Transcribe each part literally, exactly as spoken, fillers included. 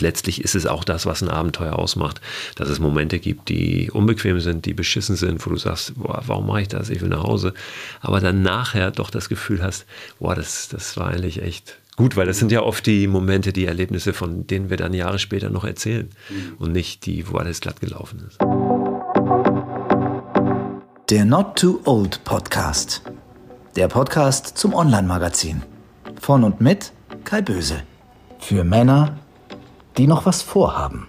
Letztlich ist es auch das, was ein Abenteuer ausmacht, dass es Momente gibt, die unbequem sind, die beschissen sind, wo du sagst, boah, warum mache ich das, ich will nach Hause. Aber dann nachher doch das Gefühl hast, boah, das, das war eigentlich echt gut, weil das sind ja oft die Momente, die Erlebnisse, von denen wir dann Jahre später noch erzählen und nicht die, wo alles glatt gelaufen ist. Der Not Too Old Podcast. Der Podcast zum Online-Magazin. Von und mit Kai Böse. Für Männer, die noch was vorhaben.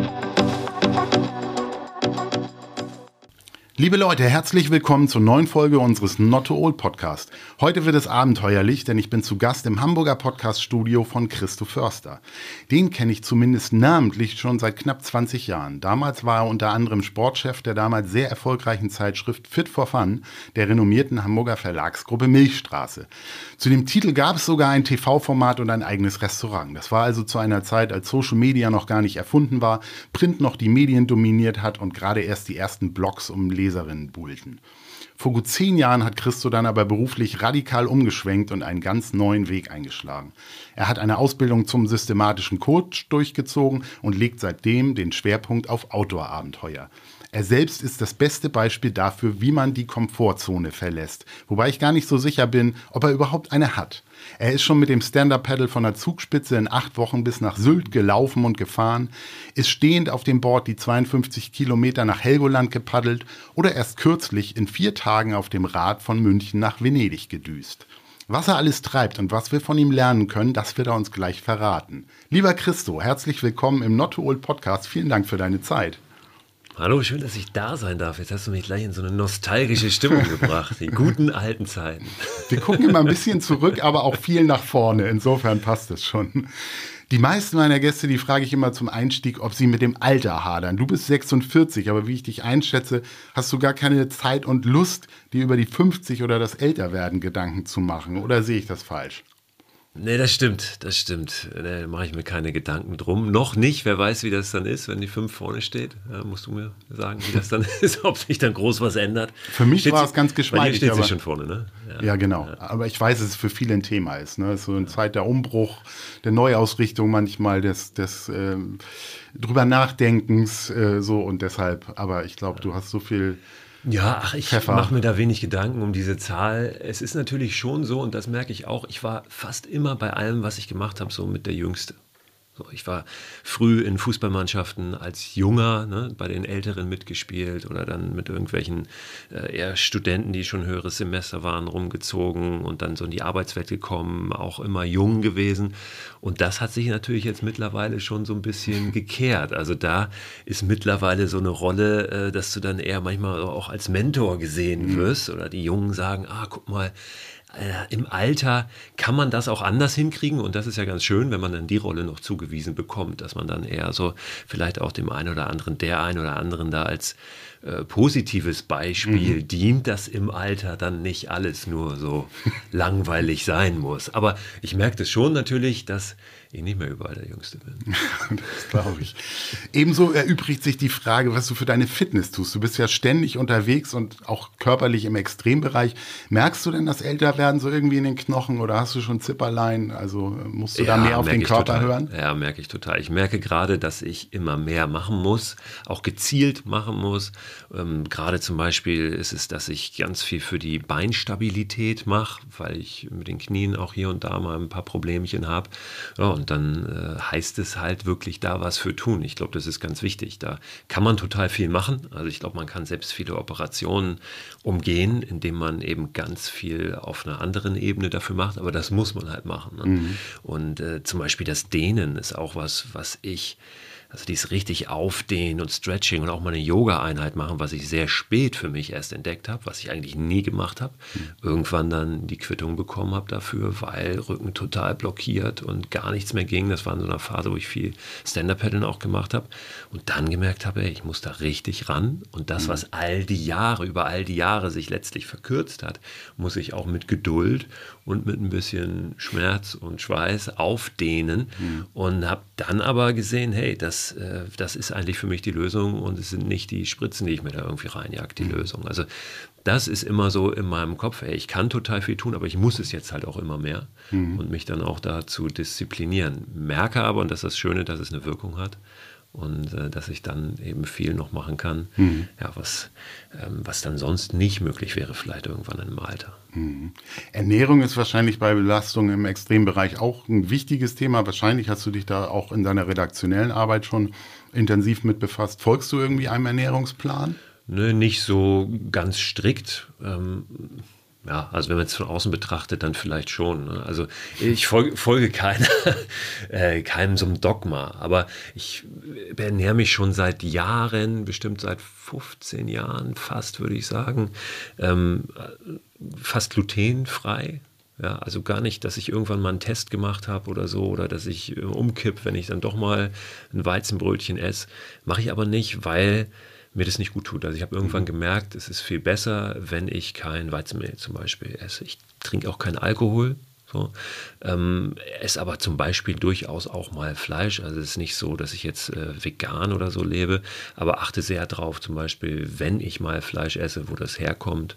Liebe Leute, herzlich willkommen zur neuen Folge unseres Not Too Old Podcast. Heute wird es abenteuerlich, denn ich bin zu Gast im Hamburger Podcast-Studio von Christo Förster. Den kenne ich zumindest namentlich schon seit knapp zwanzig Jahren. Damals war er unter anderem Sportchef der damals sehr erfolgreichen Zeitschrift Fit for Fun der renommierten Hamburger Verlagsgruppe Milchstraße. Zu dem Titel gab es sogar ein T V-Format und ein eigenes Restaurant. Das war also zu einer Zeit, als Social Media noch gar nicht erfunden war, Print noch die Medien dominiert hat und gerade erst die ersten Blogs um Leserinnen buhlten. Vor gut zehn Jahren hat Christo dann aber beruflich radikal umgeschwenkt und einen ganz neuen Weg eingeschlagen. Er hat eine Ausbildung zum systematischen Coach durchgezogen und legt seitdem den Schwerpunkt auf Outdoor-Abenteuer. Er selbst ist das beste Beispiel dafür, wie man die Komfortzone verlässt. Wobei ich gar nicht so sicher bin, ob er überhaupt eine hat. Er ist schon mit dem Stand-Up-Paddle von der Zugspitze in acht Wochen bis nach Sylt gelaufen und gefahren, ist stehend auf dem Board die zweiundfünfzig Kilometer nach Helgoland gepaddelt oder erst kürzlich in vier Tagen auf dem Rad von München nach Venedig gedüst. Was er alles treibt und was wir von ihm lernen können, das wird er uns gleich verraten. Lieber Christo, herzlich willkommen im Not Too Old Podcast. Vielen Dank für deine Zeit. Hallo, schön, dass ich da sein darf. Jetzt hast du mich gleich in so eine nostalgische Stimmung gebracht. Die guten alten Zeiten. Wir gucken immer ein bisschen zurück, aber auch viel nach vorne. Insofern passt es schon. Die meisten meiner Gäste, die frage ich immer zum Einstieg, ob sie mit dem Alter hadern. Du bist sechsundvierzig, aber wie ich dich einschätze, hast du gar keine Zeit und Lust, dir über die fünfzig oder das Älterwerden Gedanken zu machen. Oder sehe ich das falsch? Nee, das stimmt, das stimmt. Da mache ich mir keine Gedanken drum. Noch nicht, wer weiß, wie das dann ist, wenn die fünf vorne steht. Ja, musst du mir sagen, wie das dann ist, ob sich dann groß was ändert. Für mich steht war sie, es ganz geschmeidig. Bei dir steht aber, sie schon vorne, ne? Ja, ja genau. Ja. Aber ich weiß, dass es für viele ein Thema ist. Ne? Es ist so eine Zeit der Umbruch, der Neuausrichtung manchmal, des, des äh, drüber Nachdenkens äh, so und deshalb. Aber ich glaube, du hast so viel... Ja, ach, ich mache mir da wenig Gedanken um diese Zahl. Es ist natürlich schon so, und das merke ich auch, ich war fast immer bei allem, was ich gemacht habe, so mit der Jüngste. So, ich war früh in Fußballmannschaften als Junger, ne, bei den Älteren mitgespielt oder dann mit irgendwelchen äh, eher Studenten, die schon höheres Semester waren, rumgezogen und dann so in die Arbeitswelt gekommen, auch immer jung gewesen. Und das hat sich natürlich jetzt mittlerweile schon so ein bisschen gekehrt. Also da ist mittlerweile so eine Rolle, äh, dass du dann eher manchmal auch als Mentor gesehen wirst oder die Jungen sagen, ah, guck mal, Äh, im Alter kann man das auch anders hinkriegen und das ist ja ganz schön, wenn man dann die Rolle noch zugewiesen bekommt, dass man dann eher so vielleicht auch dem einen oder anderen, der einen oder anderen da als äh, positives Beispiel mhm. dient, dass im Alter dann nicht alles nur so langweilig sein muss. Aber ich merke das schon natürlich, dass ich nicht mehr überall der Jüngste bin. Das glaube ich. Ebenso erübrigt sich die Frage, was du für deine Fitness tust. Du bist ja ständig unterwegs und auch körperlich im Extrembereich. Merkst du denn das Älterwerden so irgendwie in den Knochen oder hast du schon Zipperlein? Also musst du ja, da mehr auf den Körper total. hören? Ja, merke ich total. Ich merke gerade, dass ich immer mehr machen muss, auch gezielt machen muss. Ähm, gerade zum Beispiel ist es, dass ich ganz viel für die Beinstabilität mache, weil ich mit den Knien auch hier und da mal ein paar Problemchen habe. Ja, und dann äh, heißt es halt wirklich da was für tun. Ich glaube, das ist ganz wichtig. Da kann man total viel machen. Also ich glaube, man kann selbst viele Operationen umgehen, indem man eben ganz viel auf einer anderen Ebene dafür macht. Aber das muss man halt machen. Ne? Mhm. Und äh, zum Beispiel das Dehnen ist auch was, was ich... Also dieses richtig Aufdehnen und Stretching und auch mal eine Yoga-Einheit machen, was ich sehr spät für mich erst entdeckt habe, was ich eigentlich nie gemacht habe. Mhm. Irgendwann dann die Quittung bekommen habe dafür, weil Rücken total blockiert und gar nichts mehr ging. Das war in so einer Phase, wo ich viel Stand-Up-Paddeln auch gemacht habe. Und dann gemerkt habe, ey, ich muss da richtig ran. Und das, mhm. was all die Jahre, über all die Jahre sich letztlich verkürzt hat, muss ich auch mit Geduld und mit ein bisschen Schmerz und Schweiß aufdehnen. Mhm. Und habe dann aber gesehen, hey, das das, äh, das ist eigentlich für mich die Lösung und es sind nicht die Spritzen, die ich mir da irgendwie reinjage, die mhm. Lösung. Also das ist immer so in meinem Kopf, ey, ich kann total viel tun, aber ich muss es jetzt halt auch immer mehr mhm. und mich dann auch dazu disziplinieren. Merke aber, und das ist das Schöne, dass es eine Wirkung hat und äh, dass ich dann eben viel noch machen kann, mhm. ja, was, ähm, was dann sonst nicht möglich wäre, vielleicht irgendwann im Alter. Mhm. Ernährung ist wahrscheinlich bei Belastung im Extrembereich auch ein wichtiges Thema. Wahrscheinlich hast du dich da auch in deiner redaktionellen Arbeit schon intensiv mit befasst. Folgst du irgendwie einem Ernährungsplan? Nö, nicht so ganz strikt. Ähm, ja, also wenn man es von außen betrachtet, dann vielleicht schon. Ne? Also ich folge, folge keiner, äh, keinem so einem Dogma, aber ich ernähre mich schon seit Jahren, bestimmt seit fünfzehn Jahren fast, würde ich sagen, ähm, fast glutenfrei. Ja, also gar nicht, dass ich irgendwann mal einen Test gemacht habe oder so oder dass ich äh, umkipp, wenn ich dann doch mal ein Weizenbrötchen esse. Mache ich aber nicht, weil mir das nicht gut tut. Also ich habe irgendwann gemerkt, es ist viel besser, wenn ich kein Weizenmehl zum Beispiel esse. Ich trinke auch keinen Alkohol, so. Ähm, esse aber zum Beispiel durchaus auch mal Fleisch. Also es ist nicht so, dass ich jetzt äh, vegan oder so lebe, aber achte sehr drauf, zum Beispiel, wenn ich mal Fleisch esse, wo das herkommt.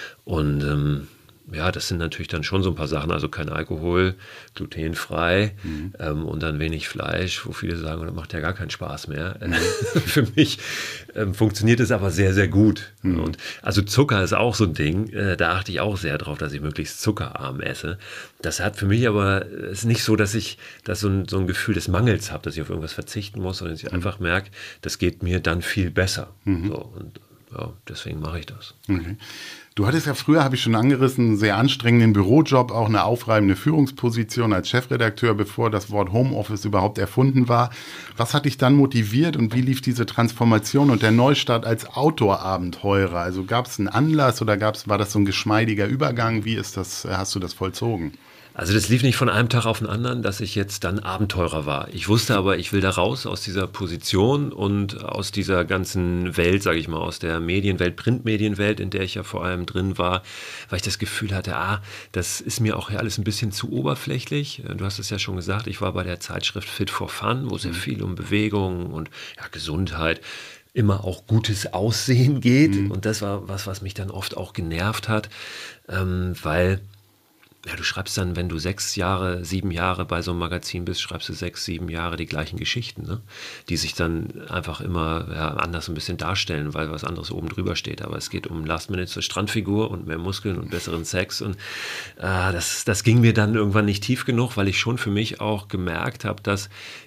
Und ähm, ja, das sind natürlich dann schon so ein paar Sachen, also kein Alkohol, glutenfrei mhm. ähm, und dann wenig Fleisch, wo viele sagen, das macht ja gar keinen Spaß mehr. Mhm. Für mich ähm, funktioniert es aber sehr, sehr gut. Mhm. Und also Zucker ist auch so ein Ding, äh, da achte ich auch sehr drauf, dass ich möglichst zuckerarm esse. Das hat für mich aber, es ist nicht so, dass ich das so ein, so ein Gefühl des Mangels habe, dass ich auf irgendwas verzichten muss, sondern dass ich mhm. einfach merke, das geht mir dann viel besser. Mhm. So, und ja, deswegen mache ich das. Okay. Du hattest ja früher, habe ich schon angerissen, einen sehr anstrengenden Bürojob, auch eine aufreibende Führungsposition als Chefredakteur, bevor das Wort Homeoffice überhaupt erfunden war. Was hat dich dann motiviert und wie lief diese Transformation und der Neustart als Outdoor-Abenteurer? Also gab es einen Anlass oder gab's, war das so ein geschmeidiger Übergang? Wie ist das, hast du das vollzogen? Also das lief nicht von einem Tag auf den anderen, dass ich jetzt dann Abenteurer war. Ich wusste aber, ich will da raus aus dieser Position und aus dieser ganzen Welt, sage ich mal, aus der Medienwelt, Printmedienwelt, in der ich ja vor allem drin war, weil ich das Gefühl hatte, ah, das ist mir auch alles ein bisschen zu oberflächlich. Du hast es ja schon gesagt, ich war bei der Zeitschrift Fit for Fun, wo sehr viel um Bewegung und ja, Gesundheit, immer auch gutes Aussehen geht. Mhm. Und das war was, was mich dann oft auch genervt hat, ähm, weil ja, du schreibst dann, wenn du sechs Jahre, sieben Jahre bei so einem Magazin bist, schreibst du sechs, sieben Jahre die gleichen Geschichten, ne? Die sich dann einfach immer ja, anders ein bisschen darstellen, weil was anderes oben drüber steht. Aber es geht um Last-Minute zur Strandfigur und mehr Muskeln und besseren Sex. Und äh, das, das ging mir dann irgendwann nicht tief genug, weil ich schon für mich auch gemerkt habe, dass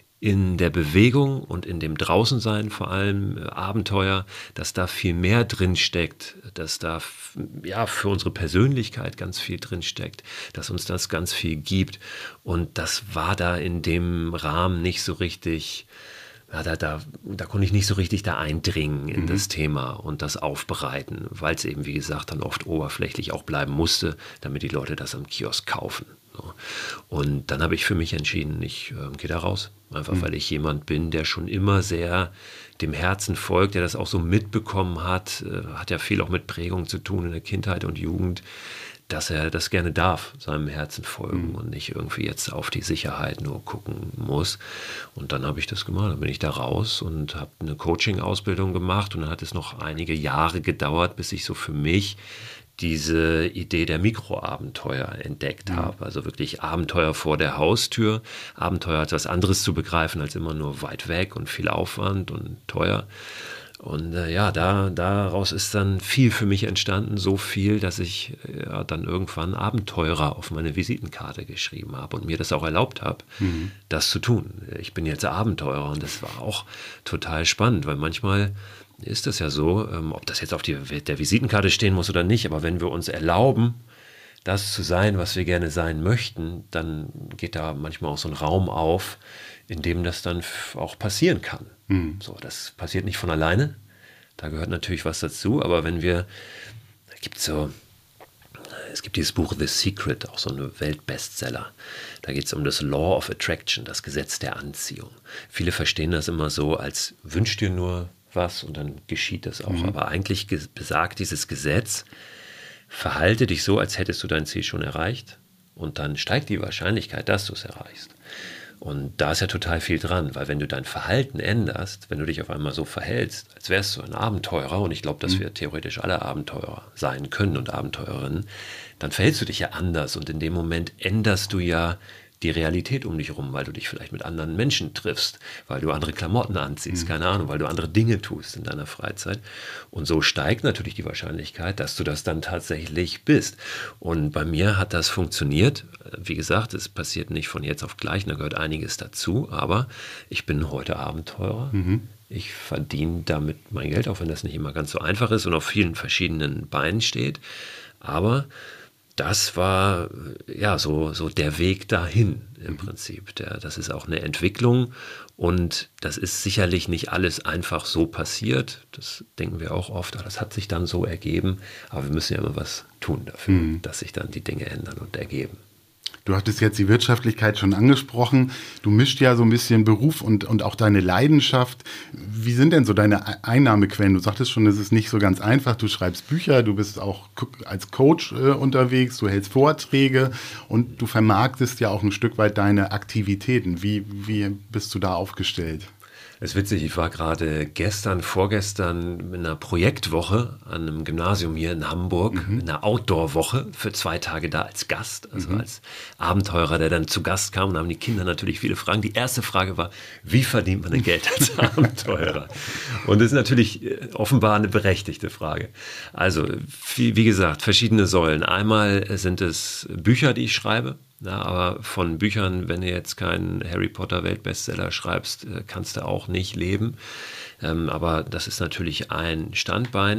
in der Bewegung und in dem Draußensein vor allem äh, Abenteuer, dass da viel mehr drin steckt, dass da f- ja für unsere Persönlichkeit ganz viel drin steckt, dass uns das ganz viel gibt. Und das war da in dem Rahmen nicht so richtig, ja, da, da, da konnte ich nicht so richtig da eindringen in mhm. das Thema und das aufbereiten, weil es eben, wie gesagt, dann oft oberflächlich auch bleiben musste, damit die Leute das am Kiosk kaufen. So. Und dann habe ich für mich entschieden, ich äh, gehe da raus. Einfach mhm. weil ich jemand bin, der schon immer sehr dem Herzen folgt, der das auch so mitbekommen hat, äh, hat ja viel auch mit Prägung zu tun in der Kindheit und Jugend, dass er das gerne darf, seinem Herzen folgen mhm. und nicht irgendwie jetzt auf die Sicherheit nur gucken muss. Und dann habe ich das gemacht, dann bin ich da raus und habe eine Coaching-Ausbildung gemacht und dann hat es noch einige Jahre gedauert, bis ich so für mich diese Idee der Mikroabenteuer entdeckt mhm. habe. Also wirklich Abenteuer vor der Haustür, Abenteuer als was anderes zu begreifen, als immer nur weit weg und viel Aufwand und teuer. Und äh, ja, da, daraus ist dann viel für mich entstanden, so viel, dass ich ja, dann irgendwann Abenteurer auf meine Visitenkarte geschrieben habe und mir das auch erlaubt habe, mhm. das zu tun. Ich bin jetzt Abenteurer und das war auch total spannend, weil manchmal ist das ja so, ähm, ob das jetzt auf die, der Visitenkarte stehen muss oder nicht, aber wenn wir uns erlauben, das zu sein, was wir gerne sein möchten, dann geht da manchmal auch so ein Raum auf, in dem das dann f- auch passieren kann. Mhm. So, das passiert nicht von alleine, da gehört natürlich was dazu, aber wenn wir, da gibt so, es gibt dieses Buch The Secret, auch so eine Weltbestseller. Da geht es um das Law of Attraction, das Gesetz der Anziehung. Viele verstehen das immer so, als wünsch dir nur was und dann geschieht das auch. Mhm. Aber eigentlich ge- besagt dieses Gesetz, verhalte dich so, als hättest du dein Ziel schon erreicht und dann steigt die Wahrscheinlichkeit, dass du es erreichst. Und da ist ja total viel dran, weil wenn du dein Verhalten änderst, wenn du dich auf einmal so verhältst, als wärst du ein Abenteurer, und ich glaube, dass wir theoretisch alle Abenteurer sein können und Abenteurerinnen, dann verhältst du dich ja anders und in dem Moment änderst du ja die Realität um dich herum, weil du dich vielleicht mit anderen Menschen triffst, weil du andere Klamotten anziehst, mhm. keine Ahnung, weil du andere Dinge tust in deiner Freizeit. Und so steigt natürlich die Wahrscheinlichkeit, dass du das dann tatsächlich bist. Und bei mir hat das funktioniert. Wie gesagt, es passiert nicht von jetzt auf gleich, da gehört einiges dazu, aber ich bin heute Abenteurer. Mhm. Ich verdiene damit mein Geld, auch wenn das nicht immer ganz so einfach ist und auf vielen verschiedenen Beinen steht. Aber das war ja so, so der Weg dahin im Prinzip. Der, das ist auch eine Entwicklung und das ist sicherlich nicht alles einfach so passiert. Das denken wir auch oft, das hat sich dann so ergeben. Aber wir müssen ja immer was tun dafür, mhm. dass sich dann die Dinge ändern und ergeben. Du hattest jetzt die Wirtschaftlichkeit schon angesprochen. Du mischst ja so ein bisschen Beruf und, und auch deine Leidenschaft. Wie sind denn so deine Einnahmequellen? Du sagtest schon, es ist nicht so ganz einfach. Du schreibst Bücher, du bist auch als Coach äh, unterwegs, du hältst Vorträge und du vermarktest ja auch ein Stück weit deine Aktivitäten. Wie, wie bist du da aufgestellt? Es ist witzig, ich war gerade gestern, vorgestern in einer Projektwoche an einem Gymnasium hier in Hamburg, mhm. in einer Outdoor-Woche für zwei Tage da als Gast, also mhm. als Abenteurer, der dann zu Gast kam. Und haben die Kinder natürlich viele Fragen. Die erste Frage war, wie verdient man denn Geld als Abenteurer? Und das ist natürlich offenbar eine berechtigte Frage. Also, wie, wie gesagt, verschiedene Säulen. Einmal sind es Bücher, die ich schreibe. Ja, aber von Büchern, wenn du jetzt keinen Harry Potter Weltbestseller schreibst, kannst du auch nicht leben. Ähm, aber das ist natürlich ein Standbein.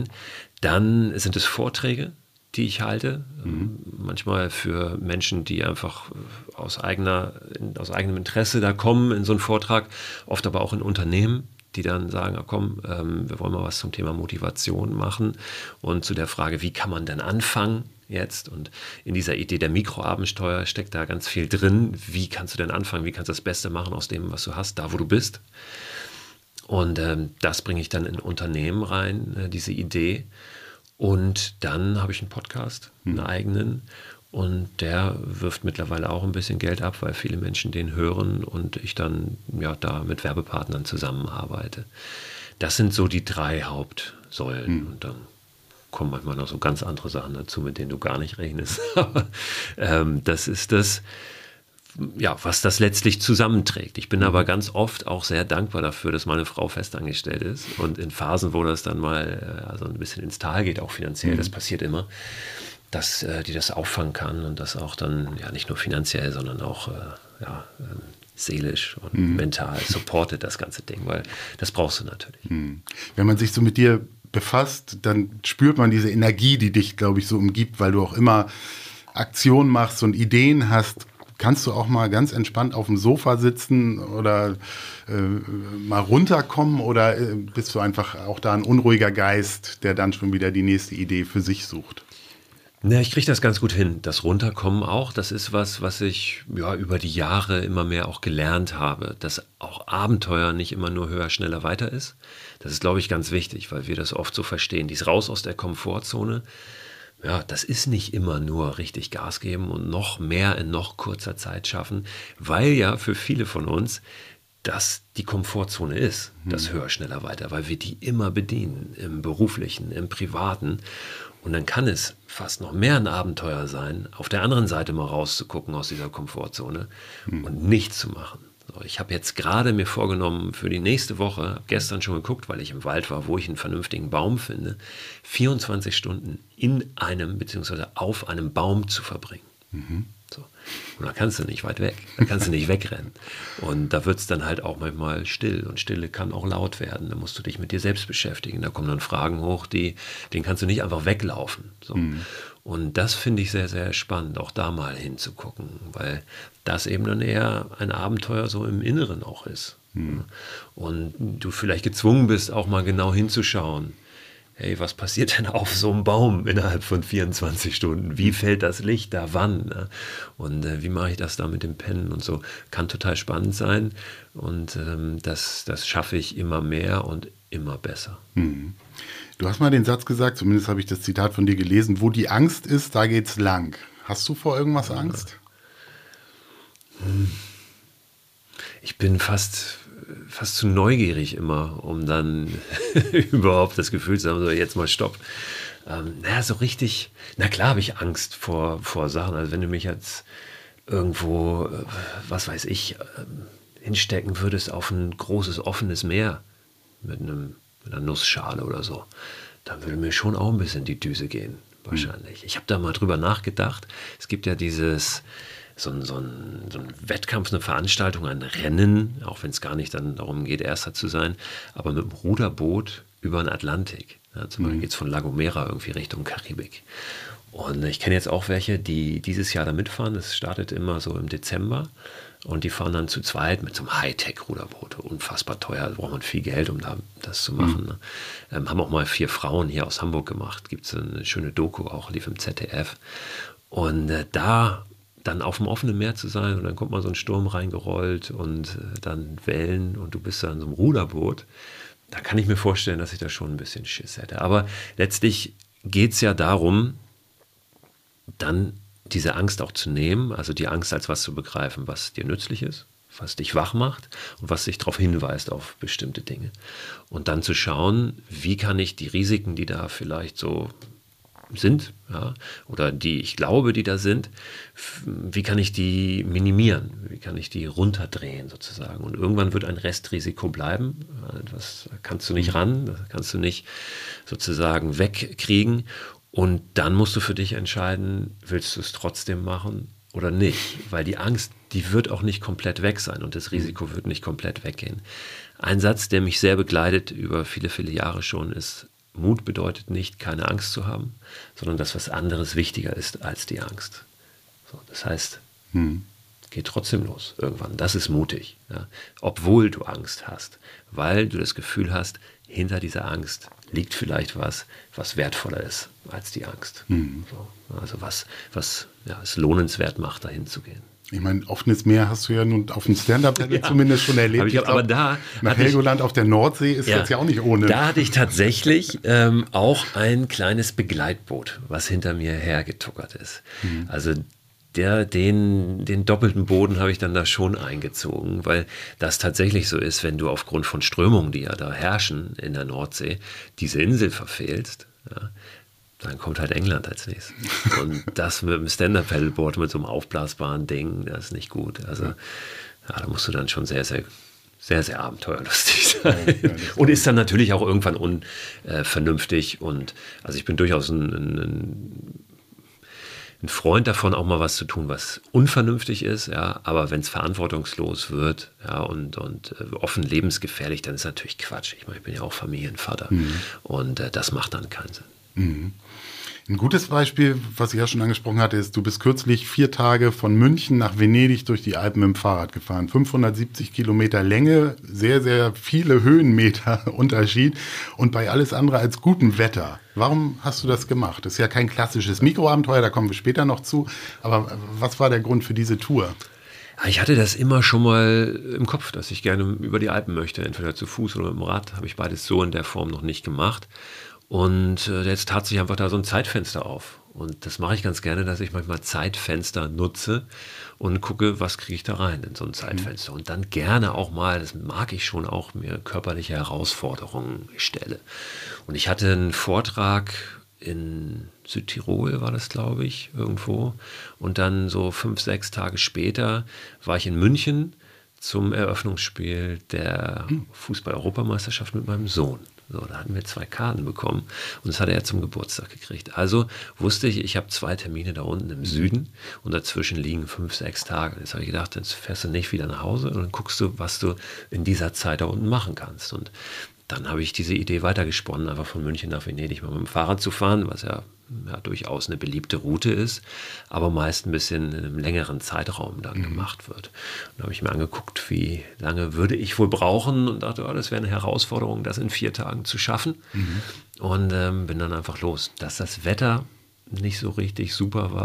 Dann sind es Vorträge, die ich halte. Mhm. Manchmal für Menschen, die einfach aus, eigener, aus eigenem Interesse da kommen in so einen Vortrag. Oft aber auch in Unternehmen, die dann sagen, komm, ähm, wir wollen mal was zum Thema Motivation machen. Und zu der Frage, wie kann man denn anfangen? Jetzt und in dieser Idee der Mikroabenteuer steckt da ganz viel drin. Wie kannst du denn anfangen? Wie kannst du das Beste machen aus dem, was du hast, da wo du bist? Und ähm, das bringe ich dann in Unternehmen rein, äh, diese Idee. Und dann habe ich einen Podcast, einen eigenen. Und der wirft mittlerweile auch ein bisschen Geld ab, weil viele Menschen den hören und ich dann ja da mit Werbepartnern zusammenarbeite. Das sind so die drei Hauptsäulen. Mhm. Und dann kommen manchmal noch so ganz andere Sachen dazu, mit denen du gar nicht rechnest. ähm, das ist das, ja, was das letztlich zusammenträgt. Ich bin aber ganz oft auch sehr dankbar dafür, dass meine Frau festangestellt ist und in Phasen, wo das dann mal äh, also ein bisschen ins Tal geht, auch finanziell, mhm. das passiert immer, dass äh, die das auffangen kann und das auch dann ja nicht nur finanziell, sondern auch äh, ja, äh, seelisch und mhm. mental supportet das ganze Ding, weil das brauchst du natürlich. Mhm. Wenn man sich so mit dir befasst, dann spürt man diese Energie, die dich, glaube ich, so umgibt, weil du auch immer Aktionen machst und Ideen hast. Kannst du auch mal ganz entspannt auf dem Sofa sitzen oder äh, mal runterkommen oder äh, bist du einfach auch da ein unruhiger Geist, der dann schon wieder die nächste Idee für sich sucht? Ja, ich kriege das ganz gut hin. Das Runterkommen auch, das ist was, was ich ja, über die Jahre immer mehr auch gelernt habe, dass auch Abenteuer nicht immer nur höher, schneller, weiter ist. Das ist, glaube ich, ganz wichtig, weil wir das oft so verstehen. Dies raus aus der Komfortzone, ja, das ist nicht immer nur richtig Gas geben und noch mehr in noch kurzer Zeit schaffen, weil ja für viele von uns das die Komfortzone ist, das höher, schneller, weiter, weil wir die immer bedienen, im Beruflichen, im Privaten. Und dann kann es fast noch mehr ein Abenteuer sein, auf der anderen Seite mal rauszugucken aus dieser Komfortzone mhm. und nichts zu machen. So, ich habe jetzt gerade mir vorgenommen für die nächste Woche, habe gestern schon geguckt, weil ich im Wald war, wo ich einen vernünftigen Baum finde, vierundzwanzig Stunden in einem bzw. auf einem Baum zu verbringen. Mhm. So. Und da kannst du nicht weit weg, da kannst du nicht wegrennen. Und da wird es dann halt auch manchmal still. Und Stille kann auch laut werden. Da musst du dich mit dir selbst beschäftigen. Da kommen dann Fragen hoch, die, denen kannst du nicht einfach weglaufen. So. Mhm. Und das finde ich sehr, sehr spannend, auch da mal hinzugucken, weil das eben dann eher ein Abenteuer so im Inneren auch ist. Mhm. Und du vielleicht gezwungen bist, auch mal genau hinzuschauen. Hey, was passiert denn auf so einem Baum innerhalb von vierundzwanzig Stunden? Wie fällt das Licht da wann? Ne? Und äh, wie mache ich das da mit dem Pennen und so? Kann total spannend sein und ähm, das, das schaffe ich immer mehr und immer besser. Mhm. Du hast mal den Satz gesagt, zumindest habe ich das Zitat von dir gelesen, wo die Angst ist, da geht's lang. Hast du vor irgendwas Angst? Hm. Ich bin fast, fast zu neugierig immer, um dann überhaupt das Gefühl zu haben, so jetzt mal Stopp. Ähm, naja, so richtig, na klar habe ich Angst vor, vor Sachen. Also wenn du mich jetzt irgendwo, äh, was weiß ich, äh, hinstecken würdest auf ein großes offenes Meer mit, einem, mit einer Nussschale oder so, dann würde mir schon auch ein bisschen die Düse gehen, wahrscheinlich. Mhm. Ich habe da mal drüber nachgedacht. Es gibt ja dieses, so ein, so ein, so ein Wettkampf, eine Veranstaltung, ein Rennen, auch wenn es gar nicht dann darum geht, Erster zu sein, aber mit dem Ruderboot über den Atlantik. Ja, zum Beispiel geht es von La Gomera irgendwie Richtung Karibik. Und ich kenne jetzt auch welche, die dieses Jahr da mitfahren. Das startet immer so im Dezember. Und die fahren dann zu zweit mit so einem Hightech-Ruderboot. Unfassbar teuer, da braucht man viel Geld, um da das zu machen. Mhm. Ne? Ähm, haben auch mal vier Frauen hier aus Hamburg gemacht. Gibt es eine schöne Doku auch, lief im Z D F. Und äh, da dann auf dem offenen Meer zu sein und dann kommt mal so ein Sturm reingerollt und äh, dann Wellen und du bist da in so einem Ruderboot. Da kann ich mir vorstellen, dass ich da schon ein bisschen Schiss hätte. Aber letztlich geht es ja darum, dann diese Angst auch zu nehmen, also die Angst als was zu begreifen, was dir nützlich ist, was dich wach macht und was dich darauf hinweist auf bestimmte Dinge. Und dann zu schauen, wie kann ich die Risiken, die da vielleicht so sind, ja, oder die ich glaube, die da sind, wie kann ich die minimieren, wie kann ich die runterdrehen sozusagen. Und irgendwann wird ein Restrisiko bleiben, das kannst du nicht ran, das kannst du nicht sozusagen wegkriegen. Und dann musst du für dich entscheiden, willst du es trotzdem machen oder nicht, weil die Angst, die wird auch nicht komplett weg sein und das Risiko wird nicht komplett weggehen. Ein Satz, der mich sehr begleitet über viele, viele Jahre schon, ist: Mut bedeutet nicht, keine Angst zu haben, sondern dass was anderes wichtiger ist als die Angst. So, das heißt, hm. geh trotzdem los irgendwann. Das ist mutig, ja? Obwohl du Angst hast, weil du das Gefühl hast, hinter dieser Angst liegt vielleicht was, was wertvoller ist als die Angst. Hm. So, also was, was ja, es lohnenswert macht, dahin zu gehen. Ich meine, offenes Meer hast du ja nun auf dem Stand-Up-Paddle ja, zumindest schon erlebt. Ich, aber da nach Helgoland ich, auf der Nordsee ist ja, das ja auch nicht ohne. Da hatte ich tatsächlich ähm, auch ein kleines Begleitboot, was hinter mir hergetuckert ist. Mhm. Also der, den, den doppelten Boden habe ich dann da schon eingezogen, weil das tatsächlich so ist, wenn du aufgrund von Strömungen, die ja da herrschen in der Nordsee, diese Insel verfehlst, ja, dann kommt halt England als nächstes. Und das mit dem Stand-Up-Paddleboard, mit so einem aufblasbaren Ding, das ist nicht gut. Also ja, da musst du dann schon sehr, sehr, sehr, sehr abenteuerlustig sein. Ja, ja, und ist dann natürlich auch irgendwann unvernünftig. Und also ich bin durchaus ein, ein, ein Freund davon, auch mal was zu tun, was unvernünftig ist. Ja, aber wenn es verantwortungslos wird, ja, und, und offen lebensgefährlich, dann ist natürlich Quatsch. Ich meine, ich bin ja auch Familienvater. Mhm. Und äh, das macht dann keinen Sinn. Mhm. Ein gutes Beispiel, was ich ja schon angesprochen hatte, ist, du bist kürzlich vier Tage von München nach Venedig durch die Alpen mit dem Fahrrad gefahren. fünfhundertsiebzig Kilometer Länge, sehr, sehr viele Höhenmeter Unterschied und bei alles andere als gutem Wetter. Warum hast du das gemacht? Das ist ja kein klassisches Mikroabenteuer, da kommen wir später noch zu. Aber was war der Grund für diese Tour? Ich hatte das immer schon mal im Kopf, dass ich gerne über die Alpen möchte, entweder zu Fuß oder mit dem Rad. Habe ich beides so in der Form noch nicht gemacht. Und äh, jetzt tat sich einfach da so ein Zeitfenster auf. Und das mache ich ganz gerne, dass ich manchmal Zeitfenster nutze und gucke, was kriege ich da rein in so ein Zeitfenster. Und dann gerne auch mal, das mag ich schon auch, mir körperliche Herausforderungen stelle. Und ich hatte einen Vortrag in Südtirol, war das, glaube ich, irgendwo. Und dann so fünf, sechs Tage später war ich in München zum Eröffnungsspiel der Fußball-Europameisterschaft mit meinem Sohn. So, da hatten wir zwei Karten bekommen und das hatte er zum Geburtstag gekriegt. Also wusste ich, ich habe zwei Termine da unten im Süden und dazwischen liegen fünf, sechs Tage. Jetzt habe ich gedacht, jetzt fährst du nicht wieder nach Hause und dann guckst du, was du in dieser Zeit da unten machen kannst. Und dann habe ich diese Idee weitergesponnen, einfach von München nach Venedig mal mit dem Fahrrad zu fahren, was ja, ja durchaus eine beliebte Route ist, aber meist ein bisschen in einem längeren Zeitraum dann mhm. gemacht wird. Und da habe ich mir angeguckt, wie lange würde ich wohl brauchen und dachte, oh, das wäre eine Herausforderung, das in vier Tagen zu schaffen. Mhm. Und ähm, bin dann einfach los. Dass das Wetter nicht so richtig super war,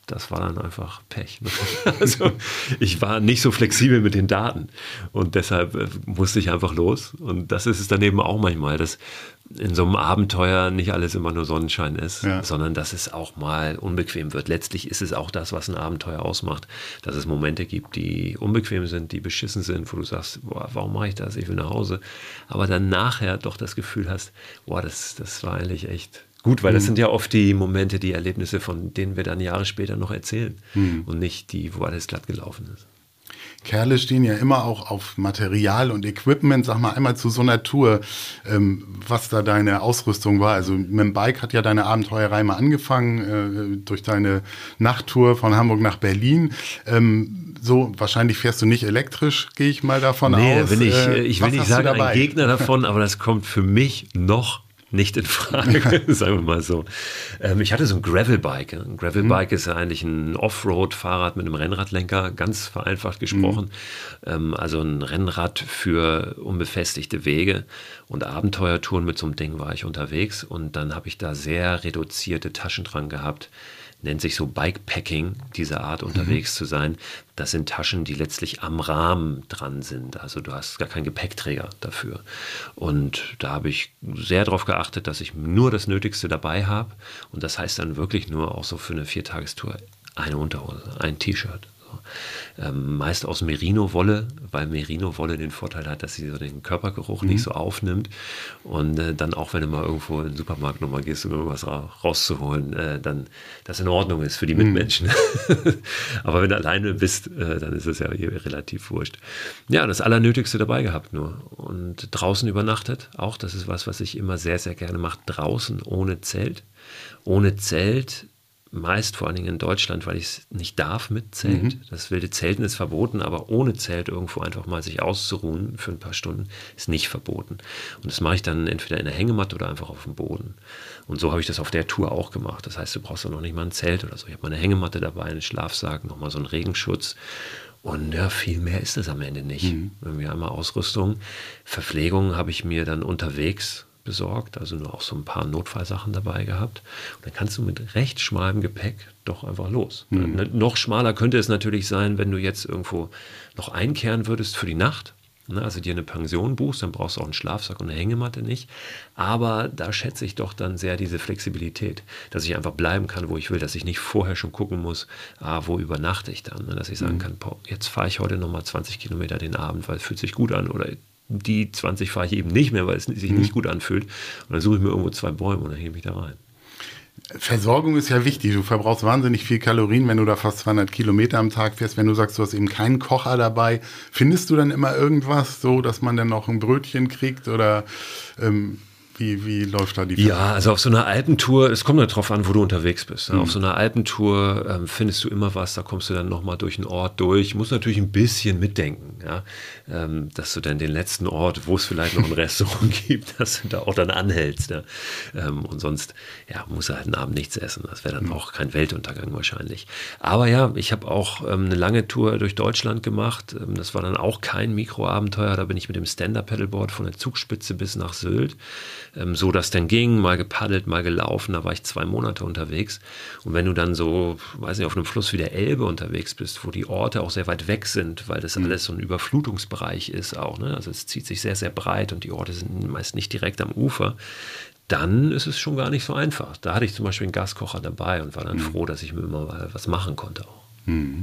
das war dann einfach Pech. Also ich war nicht so flexibel mit den Daten und deshalb äh, musste ich einfach los. Und das ist es dann eben auch manchmal, dass in so einem Abenteuer nicht alles immer nur Sonnenschein ist, ja. sondern dass es auch mal unbequem wird. Letztlich ist es auch das, was ein Abenteuer ausmacht, dass es Momente gibt, die unbequem sind, die beschissen sind, wo du sagst, boah, warum mache ich das? Ich will nach Hause. Aber dann nachher doch das Gefühl hast, boah, das, das war eigentlich echt gut, weil das sind ja oft die Momente, die Erlebnisse, von denen wir dann Jahre später noch erzählen mhm. und nicht die, wo alles glatt gelaufen ist. Kerle stehen ja immer auch auf Material und Equipment. Sag mal einmal zu so einer Tour, ähm, was da deine Ausrüstung war. Also mit dem Bike hat ja deine Abenteuerei mal angefangen, äh, durch deine Nachttour von Hamburg nach Berlin. Ähm, so, wahrscheinlich fährst du nicht elektrisch, gehe ich mal davon nee, aus. Will ich, äh, ich will nicht sagen, ein Gegner davon, aber das kommt für mich noch nicht in Frage, sagen wir mal so. Ähm, ich hatte so ein Gravelbike. Ein Gravelbike mhm. ist ja eigentlich ein Offroad-Fahrrad mit einem Rennradlenker, ganz vereinfacht gesprochen. Mhm. Ähm, also ein Rennrad für unbefestigte Wege und Abenteuertouren mit so einem Ding war ich unterwegs und dann habe ich da sehr reduzierte Taschen dran gehabt. Nennt sich so Bikepacking, diese Art unterwegs mhm. zu sein. Das sind Taschen, die letztlich am Rahmen dran sind. Also du hast gar keinen Gepäckträger dafür. Und da habe ich sehr darauf geachtet, dass ich nur das Nötigste dabei habe. Und das heißt dann wirklich nur auch so für eine Viertagestour eine Unterhose, ein T-Shirt. So. Ähm, meist aus Merino-Wolle, weil Merino-Wolle den Vorteil hat, dass sie so den Körpergeruch mhm. nicht so aufnimmt. Und äh, dann auch, wenn du mal irgendwo in den Supermarkt nochmal gehst, um irgendwas ra- rauszuholen, äh, dann das in Ordnung ist für die Mitmenschen. Mhm. Aber wenn du alleine bist, äh, dann ist es ja relativ wurscht. Ja, das Allernötigste dabei gehabt nur. Und draußen übernachtet, auch das ist was, was ich immer sehr, sehr gerne mache, draußen ohne Zelt. Ohne Zelt meist vor allen Dingen in Deutschland, weil ich es nicht darf mit Zelt. Mhm. Das wilde Zelten ist verboten, aber ohne Zelt irgendwo einfach mal sich auszuruhen für ein paar Stunden ist nicht verboten. Und das mache ich dann entweder in der Hängematte oder einfach auf dem Boden. Und so habe ich das auf der Tour auch gemacht. Das heißt, du brauchst doch noch nicht mal ein Zelt oder so. Ich habe meine Hängematte dabei, einen Schlafsack, nochmal so einen Regenschutz. Und ja, viel mehr ist es am Ende nicht. Mhm. Wir haben Ausrüstung. Verpflegung habe ich mir dann unterwegs besorgt, also nur auch so ein paar Notfallsachen dabei gehabt. Und dann kannst du mit recht schmalem Gepäck doch einfach los. Mhm. Noch schmaler könnte es natürlich sein, wenn du jetzt irgendwo noch einkehren würdest für die Nacht. Also dir eine Pension buchst, dann brauchst du auch einen Schlafsack und eine Hängematte nicht. Aber da schätze ich doch dann sehr diese Flexibilität, dass ich einfach bleiben kann, wo ich will, dass ich nicht vorher schon gucken muss, ah, wo übernachte ich dann. Dass ich sagen mhm. kann, boah, jetzt fahre ich heute nochmal zwanzig Kilometer den Abend, weil es fühlt sich gut an, oder die zwanzig fahre ich eben nicht mehr, weil es sich nicht gut anfühlt. Und dann suche ich mir irgendwo zwei Bäume und dann hebe ich da rein. Versorgung ist ja wichtig. Du verbrauchst wahnsinnig viel Kalorien, wenn du da fast zweihundert Kilometer am Tag fährst. Wenn du sagst, du hast eben keinen Kocher dabei, findest du dann immer irgendwas, so dass man dann noch ein Brötchen kriegt oder ähm Wie, wie läuft da die Versorgung? Ja, also auf so einer Alpentour, es kommt ja drauf an, wo du unterwegs bist. Mhm. Auf so einer Alpentour ähm, findest du immer was, da kommst du dann nochmal durch einen Ort durch. Musst natürlich ein bisschen mitdenken, ja? ähm, dass du dann den letzten Ort, wo es vielleicht noch ein Restaurant gibt, dass du da auch dann anhältst. Ja? Ähm, und sonst ja, musst du halt einen Abend nichts essen. Das wäre dann mhm. auch kein Weltuntergang wahrscheinlich. Aber ja, ich habe auch ähm, eine lange Tour durch Deutschland gemacht. Ähm, das war dann auch kein Mikroabenteuer. Da bin ich mit dem Stand-Up-Paddleboard von der Zugspitze bis nach Sylt. So das dann ging, mal gepaddelt, mal gelaufen, da war ich zwei Monate unterwegs. Und wenn du dann so, weiß nicht, auf einem Fluss wie der Elbe unterwegs bist, wo die Orte auch sehr weit weg sind, weil das mhm. alles so ein Überflutungsbereich ist auch, ne? Also es zieht sich sehr, sehr breit und die Orte sind meist nicht direkt am Ufer, dann ist es schon gar nicht so einfach. Da hatte ich zum Beispiel einen Gaskocher dabei und war dann mhm. froh, dass ich mir immer was machen konnte auch. Mhm.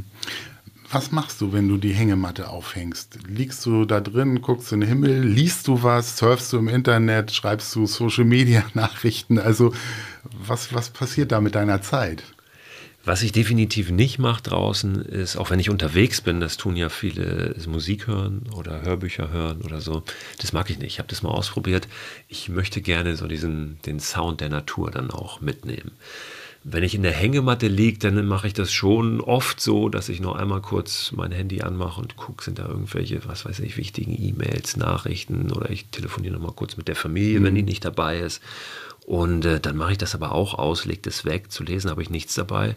Was machst du, wenn du die Hängematte aufhängst? Liegst du da drin, guckst in den Himmel, liest du was, surfst du im Internet, schreibst du Social-Media-Nachrichten? Also was, was passiert da mit deiner Zeit? Was ich definitiv nicht mache draußen ist, auch wenn ich unterwegs bin, das tun ja viele, ist Musik hören oder Hörbücher hören oder so. Das mag ich nicht. Ich habe das mal ausprobiert. Ich möchte gerne so diesen, den Sound der Natur dann auch mitnehmen. Wenn ich in der Hängematte liege, dann mache ich das schon oft so, dass ich noch einmal kurz mein Handy anmache und gucke, sind da irgendwelche, was weiß ich, wichtigen E-Mails, Nachrichten oder ich telefoniere noch mal kurz mit der Familie, mhm. wenn die nicht dabei ist. Und äh, dann mache ich das aber auch aus, lege das weg. Zu lesen habe ich nichts dabei.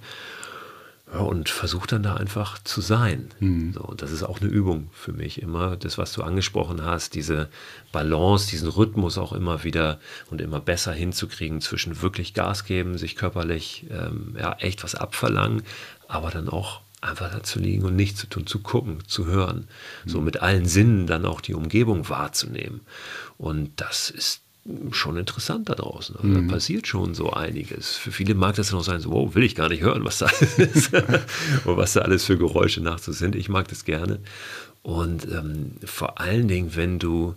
Ja, und versuche dann da einfach zu sein. Mhm. So, und das ist auch eine Übung für mich. Immer das, was du angesprochen hast, diese Balance, diesen Rhythmus auch immer wieder und immer besser hinzukriegen zwischen wirklich Gas geben, sich körperlich ähm, ja, echt was abverlangen, aber dann auch einfach da zu liegen und nichts zu tun, zu gucken, zu hören, so mit allen Sinnen dann auch die Umgebung wahrzunehmen. Und das ist schon interessant da draußen. Also mhm. da passiert schon so einiges. Für viele mag das dann auch sein, so, wow, will ich gar nicht hören, was da alles ist. Und was da alles für Geräusche nachts so sind. Ich mag das gerne. Und ähm, vor allen Dingen, wenn du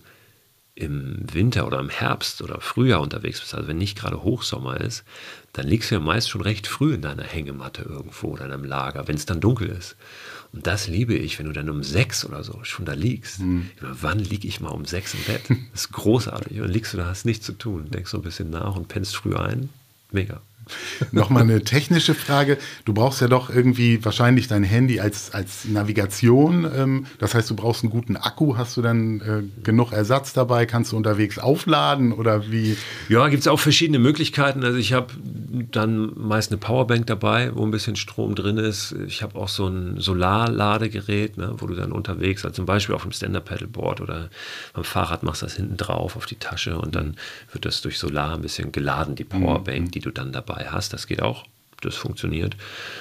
im Winter oder im Herbst oder Frühjahr unterwegs bist, also wenn nicht gerade Hochsommer ist, dann liegst du ja meist schon recht früh in deiner Hängematte irgendwo oder in einem Lager, wenn es dann dunkel ist. Und das liebe ich, wenn du dann um sechs oder so schon da liegst. Mhm. Meine, wann liege ich mal um sechs im Bett? Das ist großartig. Und dann liegst du da, hast nichts zu tun, denkst so ein bisschen nach und pennst früh ein. Mega. Nochmal eine technische Frage. Du brauchst ja doch irgendwie wahrscheinlich dein Handy als, als Navigation. Ähm, das heißt, du brauchst einen guten Akku. Hast du dann äh, genug Ersatz dabei? Kannst du unterwegs aufladen oder wie? Ja, gibt es auch verschiedene Möglichkeiten. Also ich habe dann meist eine Powerbank dabei, wo ein bisschen Strom drin ist. Ich habe auch so ein Solarladegerät, ne, wo du dann unterwegs, also zum Beispiel auf dem Stand-Up-Paddleboard oder beim Fahrrad machst du das hinten drauf auf die Tasche und dann wird das durch Solar ein bisschen geladen, die Powerbank, mhm. die du dann dabei hast, das geht auch, das funktioniert.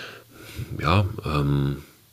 Ja, ähm,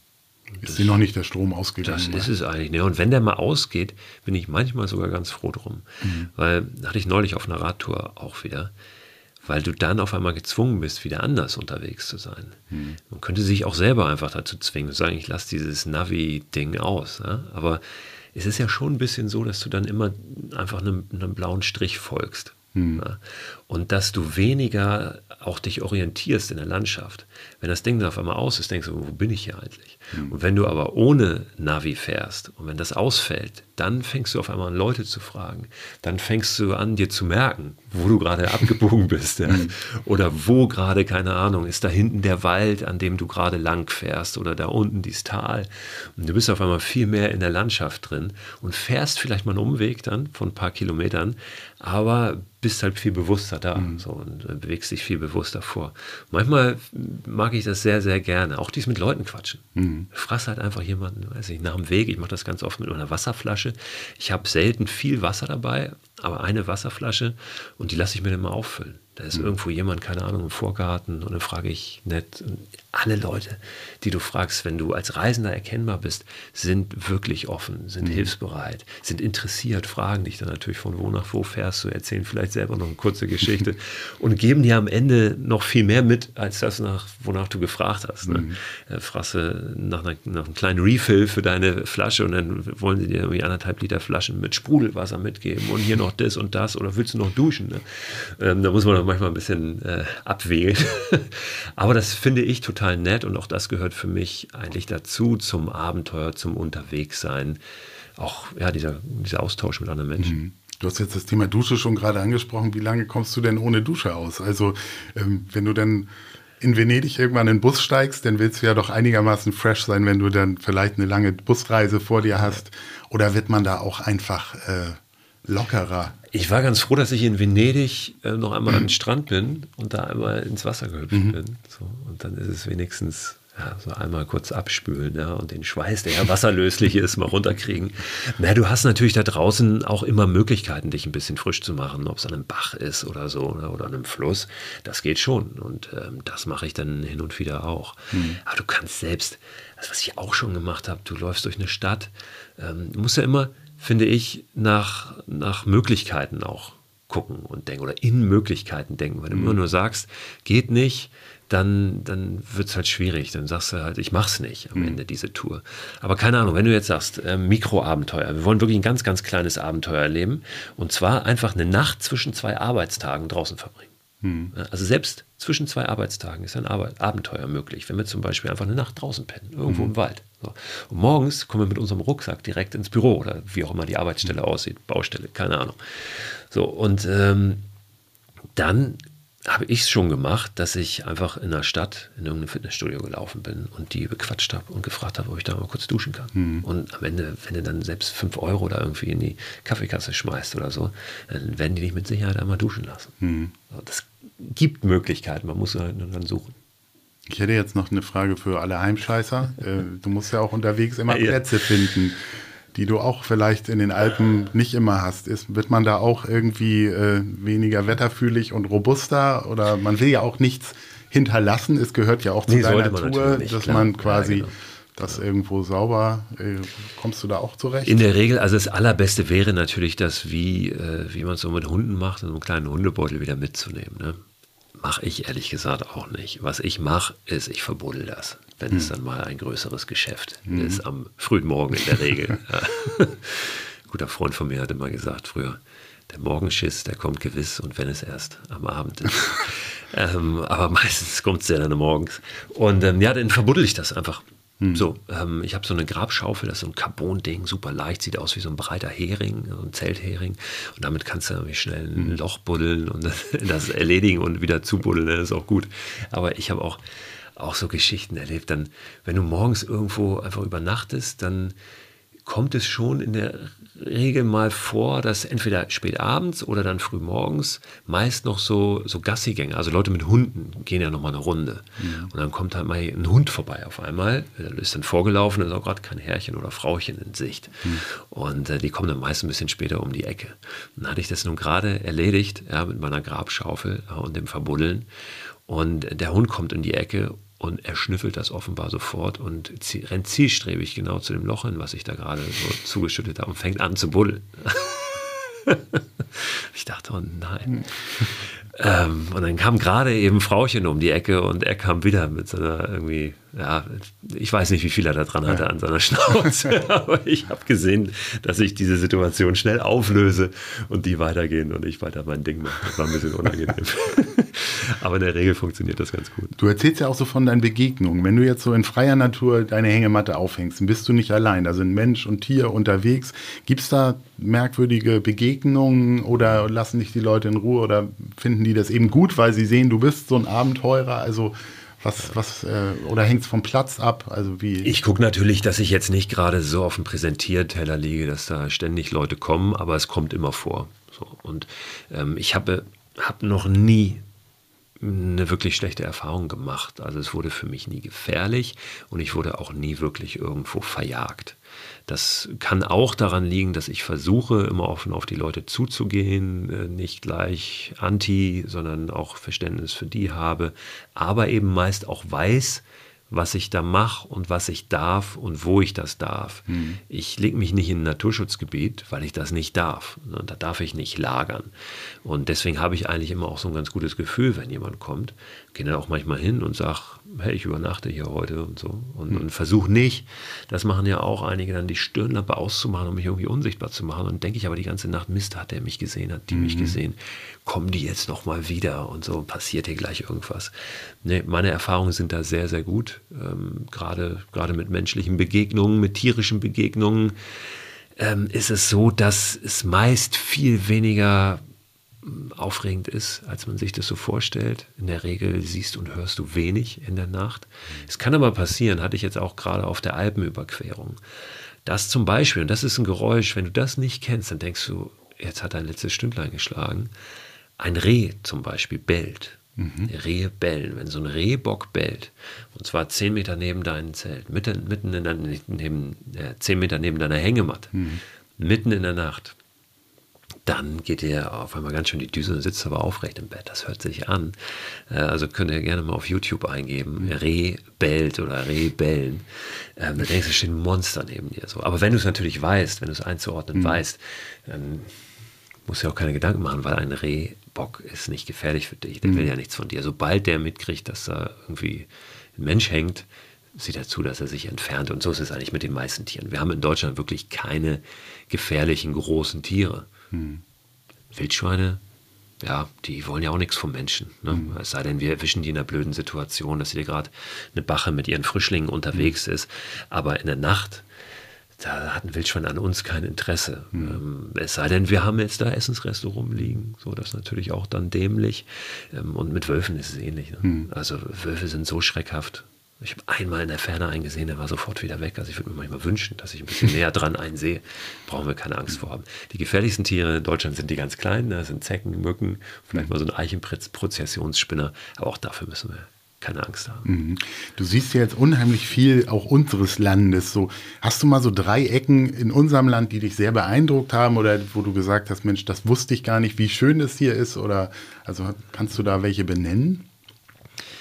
ist dir noch nicht der Strom ausgegangen? Das ist es eigentlich. Ne? Und wenn der mal ausgeht, bin ich manchmal sogar ganz froh drum. Mhm. Weil, hatte ich neulich auf einer Radtour auch wieder, weil du dann auf einmal gezwungen bist, wieder anders unterwegs zu sein. Mhm. Man könnte sich auch selber einfach dazu zwingen, zu sagen, ich lasse dieses Navi-Ding aus. Ja? Aber es ist ja schon ein bisschen so, dass du dann immer einfach einem, einem blauen Strich folgst. Hm. Ja. Und dass du weniger auch dich orientierst in der Landschaft. Wenn das Ding dann auf einmal aus ist, denkst du, wo bin ich hier eigentlich? Hm. Und wenn du aber ohne Navi fährst und wenn das ausfällt, dann fängst du auf einmal an, Leute zu fragen. Dann fängst du an, dir zu merken, wo du gerade abgebogen bist. Ja? Hm. Oder wo gerade, keine Ahnung, ist da hinten der Wald, an dem du gerade lang fährst oder da unten dieses Tal. Und du bist auf einmal viel mehr in der Landschaft drin und fährst vielleicht mal einen Umweg dann von ein paar Kilometern, aber bist halt viel bewusster da mhm. so, und äh, bewegst dich viel bewusster vor. Manchmal mag ich das sehr, sehr gerne. Auch dies mit Leuten quatschen. Mhm. Ich frage halt einfach jemanden, weiß ich, nach dem Weg. Ich mache das ganz oft mit einer Wasserflasche. Ich habe selten viel Wasser dabei, aber eine Wasserflasche und die lasse ich mir dann mal auffüllen. Da ist mhm. irgendwo jemand, keine Ahnung, im Vorgarten und dann frage ich nett. Und alle Leute, die du fragst, wenn du als Reisender erkennbar bist, sind wirklich offen, sind mhm. hilfsbereit, sind interessiert, fragen dich dann natürlich von wo nach wo fährst du, erzählen vielleicht selber noch eine kurze Geschichte und geben dir am Ende noch viel mehr mit, als das, nach, wonach du gefragt hast. Ne? Mhm. Äh, fragst du nach, einer, nach einem kleinen Refill für deine Flasche und dann wollen sie dir irgendwie anderthalb Liter Flaschen mit Sprudelwasser mitgeben und hier noch das und das oder willst du noch duschen? Ne? Ähm, da muss man doch manchmal ein bisschen äh, abwägen. Aber das finde ich total nett und auch das gehört für mich eigentlich dazu, zum Abenteuer, zum Unterwegssein. Auch ja, dieser, dieser Austausch mit anderen Menschen. Mhm. Du hast jetzt das Thema Dusche schon gerade angesprochen. Wie lange kommst du denn ohne Dusche aus? Also ähm, wenn du dann in Venedig irgendwann in den Bus steigst, dann willst du ja doch einigermaßen fresh sein, wenn du dann vielleicht eine lange Busreise vor dir hast. Oder wird man da auch einfach äh, lockerer? Ich war ganz froh, dass ich in Venedig äh, noch einmal mhm. an den Strand bin und da einmal ins Wasser gehüpft mhm. bin. So, und dann ist es wenigstens ja, so einmal kurz abspülen ja, und den Schweiß, der ja wasserlöslich ist, mal runterkriegen. Na, du hast natürlich da draußen auch immer Möglichkeiten, dich ein bisschen frisch zu machen, ob es an einem Bach ist oder so oder, oder an einem Fluss. Das geht schon und ähm, das mache ich dann hin und wieder auch. Mhm. Aber du kannst selbst, also was ich auch schon gemacht habe, du läufst durch eine Stadt, ähm, du musst ja immer, finde ich, nach, nach Möglichkeiten auch gucken und denken oder in Möglichkeiten denken. Wenn du mhm. immer nur sagst, geht nicht, dann, dann wird es halt schwierig. Dann sagst du halt, ich mach's nicht am mhm. Ende, diese Tour. Aber keine Ahnung, wenn du jetzt sagst, äh, Mikroabenteuer, wir wollen wirklich ein ganz, ganz kleines Abenteuer erleben und zwar einfach eine Nacht zwischen zwei Arbeitstagen draußen verbringen. Mhm. Also selbst zwischen zwei Arbeitstagen ist ein Arbeit- Abenteuer möglich, wenn wir zum Beispiel einfach eine Nacht draußen pennen, irgendwo mhm. im Wald. So. Und morgens kommen wir mit unserem Rucksack direkt ins Büro oder wie auch immer die Arbeitsstelle mhm. aussieht, Baustelle, keine Ahnung. So, und ähm, dann habe ich es schon gemacht, dass ich einfach in der Stadt in irgendeinem Fitnessstudio gelaufen bin und die bequatscht habe und gefragt habe, ob ich da mal kurz duschen kann. Mhm. Und am Ende, wenn du dann selbst fünf Euro da irgendwie in die Kaffeekasse schmeißt oder so, dann werden die dich mit Sicherheit einmal duschen lassen. Mhm. Das gibt Möglichkeiten, man muss halt nur dann suchen. Ich hätte jetzt noch eine Frage für alle Heimscheißer. Du musst ja auch unterwegs immer Plätze finden, die du auch vielleicht in den Alpen nicht immer hast. Ist, wird man da auch irgendwie äh, weniger wetterfühlig und robuster? Oder man will ja auch nichts hinterlassen. Es gehört ja auch zu Nee, deiner sollte man Tour, natürlich nicht, dass klar. man quasi Ja, genau. das irgendwo sauber, äh, kommst du da auch zurecht? In der Regel, also das Allerbeste wäre natürlich, das wie, äh, wie man es so mit Hunden macht, so einen kleinen Hundebeutel wieder mitzunehmen. Ne? Mache ich ehrlich gesagt auch nicht. Was ich mache, ist, ich verbuddel das, wenn hm. es dann mal ein größeres Geschäft hm. ist, am frühen Morgen in der Regel. Ein guter Freund von mir hatte mal gesagt früher, der Morgenschiss, der kommt gewiss und wenn es erst am Abend ist. ähm, aber meistens kommt es ja dann morgens. Und ähm, ja, dann verbuddel ich das einfach. Hm. So, ähm, ich habe so eine Grabschaufel, das ist so ein Carbon-Ding, super leicht, sieht aus wie so ein breiter Hering, so ein Zelthering. Und damit kannst du irgendwie schnell ein hm. Loch buddeln und das, das erledigen und wieder zubuddeln, das ist auch gut. Aber ich habe auch, auch so Geschichten erlebt, dann, wenn du morgens irgendwo einfach übernachtest, dann kommt es schon in der Regel mal vor, dass entweder spät abends oder dann früh morgens meist noch so, so Gassigänger, also Leute mit Hunden gehen ja nochmal eine Runde. Mhm. Und dann kommt halt mal ein Hund vorbei auf einmal, der ist dann vorgelaufen, da ist auch gerade kein Herrchen oder Frauchen in Sicht. Mhm. Und äh, die kommen dann meist ein bisschen später um die Ecke. Und dann hatte ich das nun gerade erledigt, ja, mit meiner Grabschaufel ja, und dem Verbuddeln. Und der Hund kommt in die Ecke und er schnüffelt das offenbar sofort und zie- rennt zielstrebig genau zu dem Loch hin, was ich da gerade so zugeschüttet habe und fängt an zu buddeln. Ich dachte, oh nein. ähm, und dann kam gerade eben Frauchen um die Ecke und er kam wieder mit so einer irgendwie, ja, ich weiß nicht, wie viel er da dran hatte ja. an seiner Schnauze, aber ich habe gesehen, dass ich diese Situation schnell auflöse und die weitergehen und ich weiter mein Ding mache. Das war ein bisschen unangenehm. Aber in der Regel funktioniert das ganz gut. Du erzählst ja auch so von deinen Begegnungen. Wenn du jetzt so in freier Natur deine Hängematte aufhängst, dann bist du nicht allein. Da sind Mensch und Tier unterwegs. Gibt es da merkwürdige Begegnungen oder lassen dich die Leute in Ruhe oder finden die das eben gut, weil sie sehen, du bist so ein Abenteurer? Also was, was äh, oder hängt es vom Platz ab? Also wie? Ich gucke natürlich, dass ich jetzt nicht gerade so auf dem Präsentierteller liege, dass da ständig Leute kommen, aber es kommt immer vor. So. Und ähm, ich habe hab noch nie eine wirklich schlechte Erfahrung gemacht. Also es wurde für mich nie gefährlich und ich wurde auch nie wirklich irgendwo verjagt. Das kann auch daran liegen, dass ich versuche, immer offen auf die Leute zuzugehen, nicht gleich anti, sondern auch Verständnis für die habe, aber eben meist auch weiß, was ich da mache und was ich darf und wo ich das darf. Mhm. Ich lege mich nicht in ein Naturschutzgebiet, weil ich das nicht darf. Da darf ich nicht lagern. Und deswegen habe ich eigentlich immer auch so ein ganz gutes Gefühl, wenn jemand kommt. Gehe dann auch manchmal hin und sage, hey, ich übernachte hier heute und so. Und, mhm. und versuche nicht, das machen ja auch einige, dann die Stirnlampe auszumachen, um mich irgendwie unsichtbar zu machen. Und denke ich aber die ganze Nacht, Mist, hat der mich gesehen, hat die mhm. mich gesehen. Kommen die jetzt noch mal wieder und so, passiert hier gleich irgendwas. Nee, meine Erfahrungen sind da sehr, sehr gut. Ähm, gerade, gerade mit menschlichen Begegnungen, mit tierischen Begegnungen ähm, ist es so, dass es meist viel weniger aufregend ist, als man sich das so vorstellt. In der Regel siehst und hörst du wenig in der Nacht. Es kann aber passieren, hatte ich jetzt auch gerade auf der Alpenüberquerung. Das zum Beispiel, und das ist ein Geräusch, wenn du das nicht kennst, dann denkst du, jetzt hat ein letztes Stündlein geschlagen. Ein Reh zum Beispiel bellt. Mhm. Rehe bellen. Wenn so ein Rehbock bellt, und zwar zehn Meter neben deinem Zelt, mitten, mitten in deiner, neben, äh, zehn Meter neben deiner Hängematte, mhm. mitten in der Nacht, dann geht dir auf einmal ganz schön die Düse und sitzt aber aufrecht im Bett. Das hört sich an. Äh, also könnt ihr gerne mal auf YouTube eingeben, mhm. Reh bellt oder Reh bellen. Ähm, dann denkst du, steht ein Monster neben dir. So. Aber wenn du es natürlich weißt, wenn du es einzuordnen mhm. weißt, dann musst du dir auch keine Gedanken machen, weil ein Rehbock ist nicht gefährlich für dich. Der mhm. will ja nichts von dir. Sobald der mitkriegt, dass da irgendwie ein Mensch hängt, sieht er zu, dass er sich entfernt. Und so ist es eigentlich mit den meisten Tieren. Wir haben in Deutschland wirklich keine gefährlichen großen Tiere. Mhm. Wildschweine, ja, die wollen ja auch nichts vom Menschen. Ne? Mhm. Es sei denn, wir erwischen die in einer blöden Situation, dass hier gerade eine Bache mit ihren Frischlingen unterwegs mhm. ist. Aber in der Nacht, da hat ein Wildschwein an uns kein Interesse. Mhm. Ähm, es sei denn, wir haben jetzt da Essensreste rumliegen. So, das ist natürlich auch dann dämlich. Ähm, und mit Wölfen ist es ähnlich. Ne? Mhm. Also Wölfe sind so schreckhaft. Ich habe einmal in der Ferne einen gesehen, der war sofort wieder weg. Also ich würde mir manchmal wünschen, dass ich ein bisschen näher dran einen sehe. Brauchen wir keine Angst vor haben. Die gefährlichsten Tiere in Deutschland sind die ganz kleinen. Das sind Zecken, Mücken, vielleicht mal so ein Eichenprozessionsspinner. Aber auch dafür müssen wir keine Angst haben. Du siehst ja jetzt unheimlich viel auch unseres Landes. So, hast du mal so drei Ecken in unserem Land, die dich sehr beeindruckt haben oder wo du gesagt hast, Mensch, das wusste ich gar nicht, wie schön es hier ist? Oder also kannst du da welche benennen?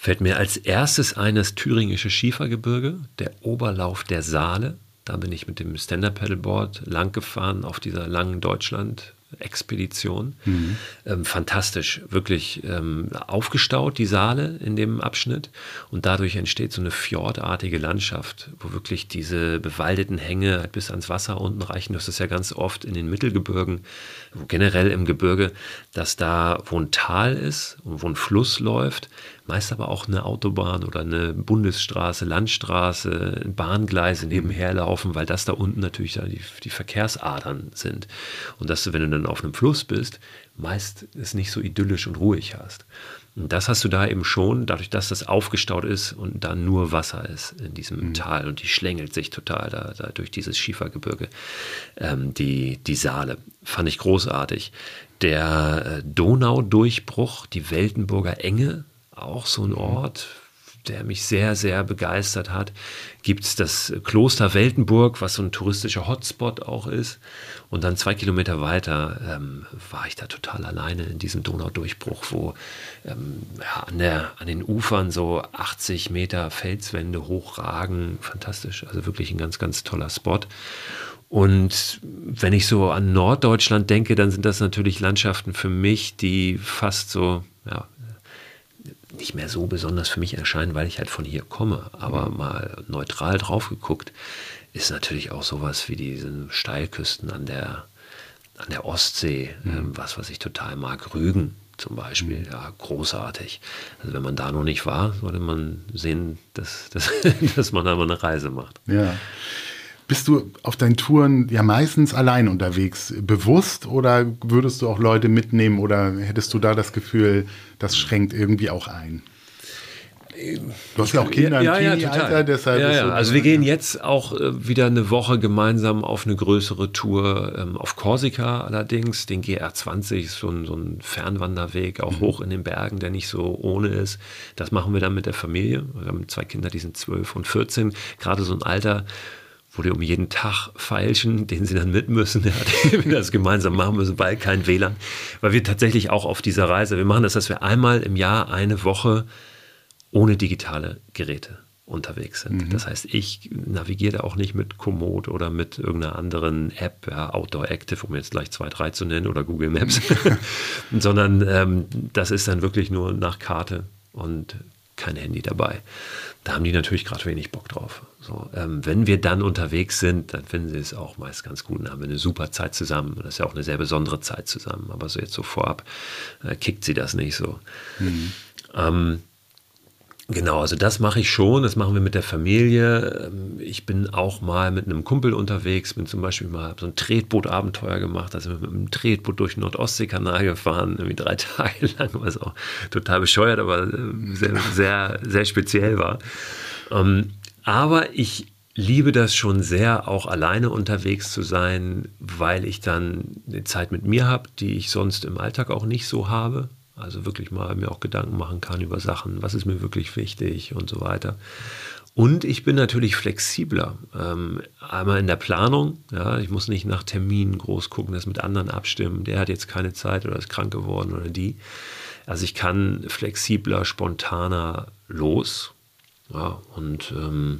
Fällt mir als erstes ein das thüringische Schiefergebirge, der Oberlauf der Saale. Da bin ich mit dem Stand-Up-Paddleboard lang gefahren auf dieser langen Deutschland-Expedition. Mhm. Ähm, fantastisch, wirklich ähm, aufgestaut, die Saale in dem Abschnitt. Und dadurch entsteht so eine fjordartige Landschaft, wo wirklich diese bewaldeten Hänge halt bis ans Wasser unten reichen. Das ist ja ganz oft in den Mittelgebirgen, generell im Gebirge, dass da, wo ein Tal ist und wo ein Fluss läuft, meist aber auch eine Autobahn oder eine Bundesstraße, Landstraße, Bahngleise nebenher laufen, weil das da unten natürlich da die, die Verkehrsadern sind. Und dass du, wenn du dann auf einem Fluss bist, meist es nicht so idyllisch und ruhig hast. Und das hast du da eben schon, dadurch, dass das aufgestaut ist und da nur Wasser ist in diesem mhm. Tal und die schlängelt sich total da, da durch dieses Schiefergebirge. Ähm, die, die Saale fand ich großartig. Der äh, Donaudurchbruch, die Weltenburger Enge, auch so ein Ort, der mich sehr, sehr begeistert hat. Gibt es das Kloster Weltenburg, was so ein touristischer Hotspot auch ist. Und dann zwei Kilometer weiter ähm, war ich da total alleine in diesem Donaudurchbruch, wo ähm, ja, an, der, an den Ufern so achtzig Meter Felswände hochragen. Fantastisch, also wirklich ein ganz, ganz toller Spot. Und wenn ich so an Norddeutschland denke, dann sind das natürlich Landschaften für mich, die fast so, ja, nicht mehr so besonders für mich erscheinen, weil ich halt von hier komme. Aber mal neutral drauf geguckt, ist natürlich auch sowas wie diese Steilküsten an der, an der Ostsee, mhm. ähm, was, was ich total mag. Rügen zum Beispiel, mhm. ja, großartig. Also wenn man da noch nicht war, sollte man sehen, dass, dass, dass man da mal eine Reise macht. Ja. Bist du auf deinen Touren ja meistens allein unterwegs, bewusst, oder würdest du auch Leute mitnehmen, oder hättest du da das Gefühl, das schränkt irgendwie auch ein? Du hast ja auch Kinder ja, im ja, Teenie-Alter, deshalb ja, ist ja. so. Also wir gehen jetzt auch äh, wieder eine Woche gemeinsam auf eine größere Tour ähm, auf Korsika allerdings. Den G R zwanzig ist so ein, so ein Fernwanderweg, auch mhm. hoch in den Bergen, der nicht so ohne ist. Das machen wir dann mit der Familie. Wir haben zwei Kinder, die sind zwölf und vierzehn. Gerade so ein Alter, wo die um jeden Tag feilschen, den sie dann mit müssen, ja, die wir das gemeinsam machen müssen, weil kein W L A N. Weil wir tatsächlich auch auf dieser Reise, wir machen das, dass wir einmal im Jahr eine Woche ohne digitale Geräte unterwegs sind. Mhm. Das heißt, ich navigiere auch nicht mit Komoot oder mit irgendeiner anderen App, ja, Outdoor Active, um jetzt gleich zwei, drei zu nennen, oder Google Maps, sondern ähm, das ist dann wirklich nur nach Karte und kein Handy dabei. Da haben die natürlich gerade wenig Bock drauf. So, ähm, wenn wir dann unterwegs sind, dann finden sie es auch meist ganz gut und haben wir eine super Zeit zusammen. Das ist ja auch eine sehr besondere Zeit zusammen, aber so jetzt so vorab äh, kickt sie das nicht so. Mhm. Ähm, Genau, also das mache ich schon, das machen wir mit der Familie. Ich bin auch mal mit einem Kumpel unterwegs, bin zum Beispiel mal so ein Tretboot-Abenteuer gemacht, also mit einem Tretboot durch den Nordostseekanal gefahren, irgendwie drei Tage lang, was auch total bescheuert, aber sehr, sehr, sehr speziell war. Aber ich liebe das schon sehr, auch alleine unterwegs zu sein, weil ich dann eine Zeit mit mir habe, die ich sonst im Alltag auch nicht so habe. Also wirklich mal mir auch Gedanken machen kann über Sachen, was ist mir wirklich wichtig und so weiter. Und ich bin natürlich flexibler. Ähm, einmal in der Planung, ja, ich muss nicht nach Terminen groß gucken, das mit anderen abstimmen. Der hat jetzt keine Zeit oder ist krank geworden oder die. Also ich kann flexibler, spontaner los. Ja, und ähm,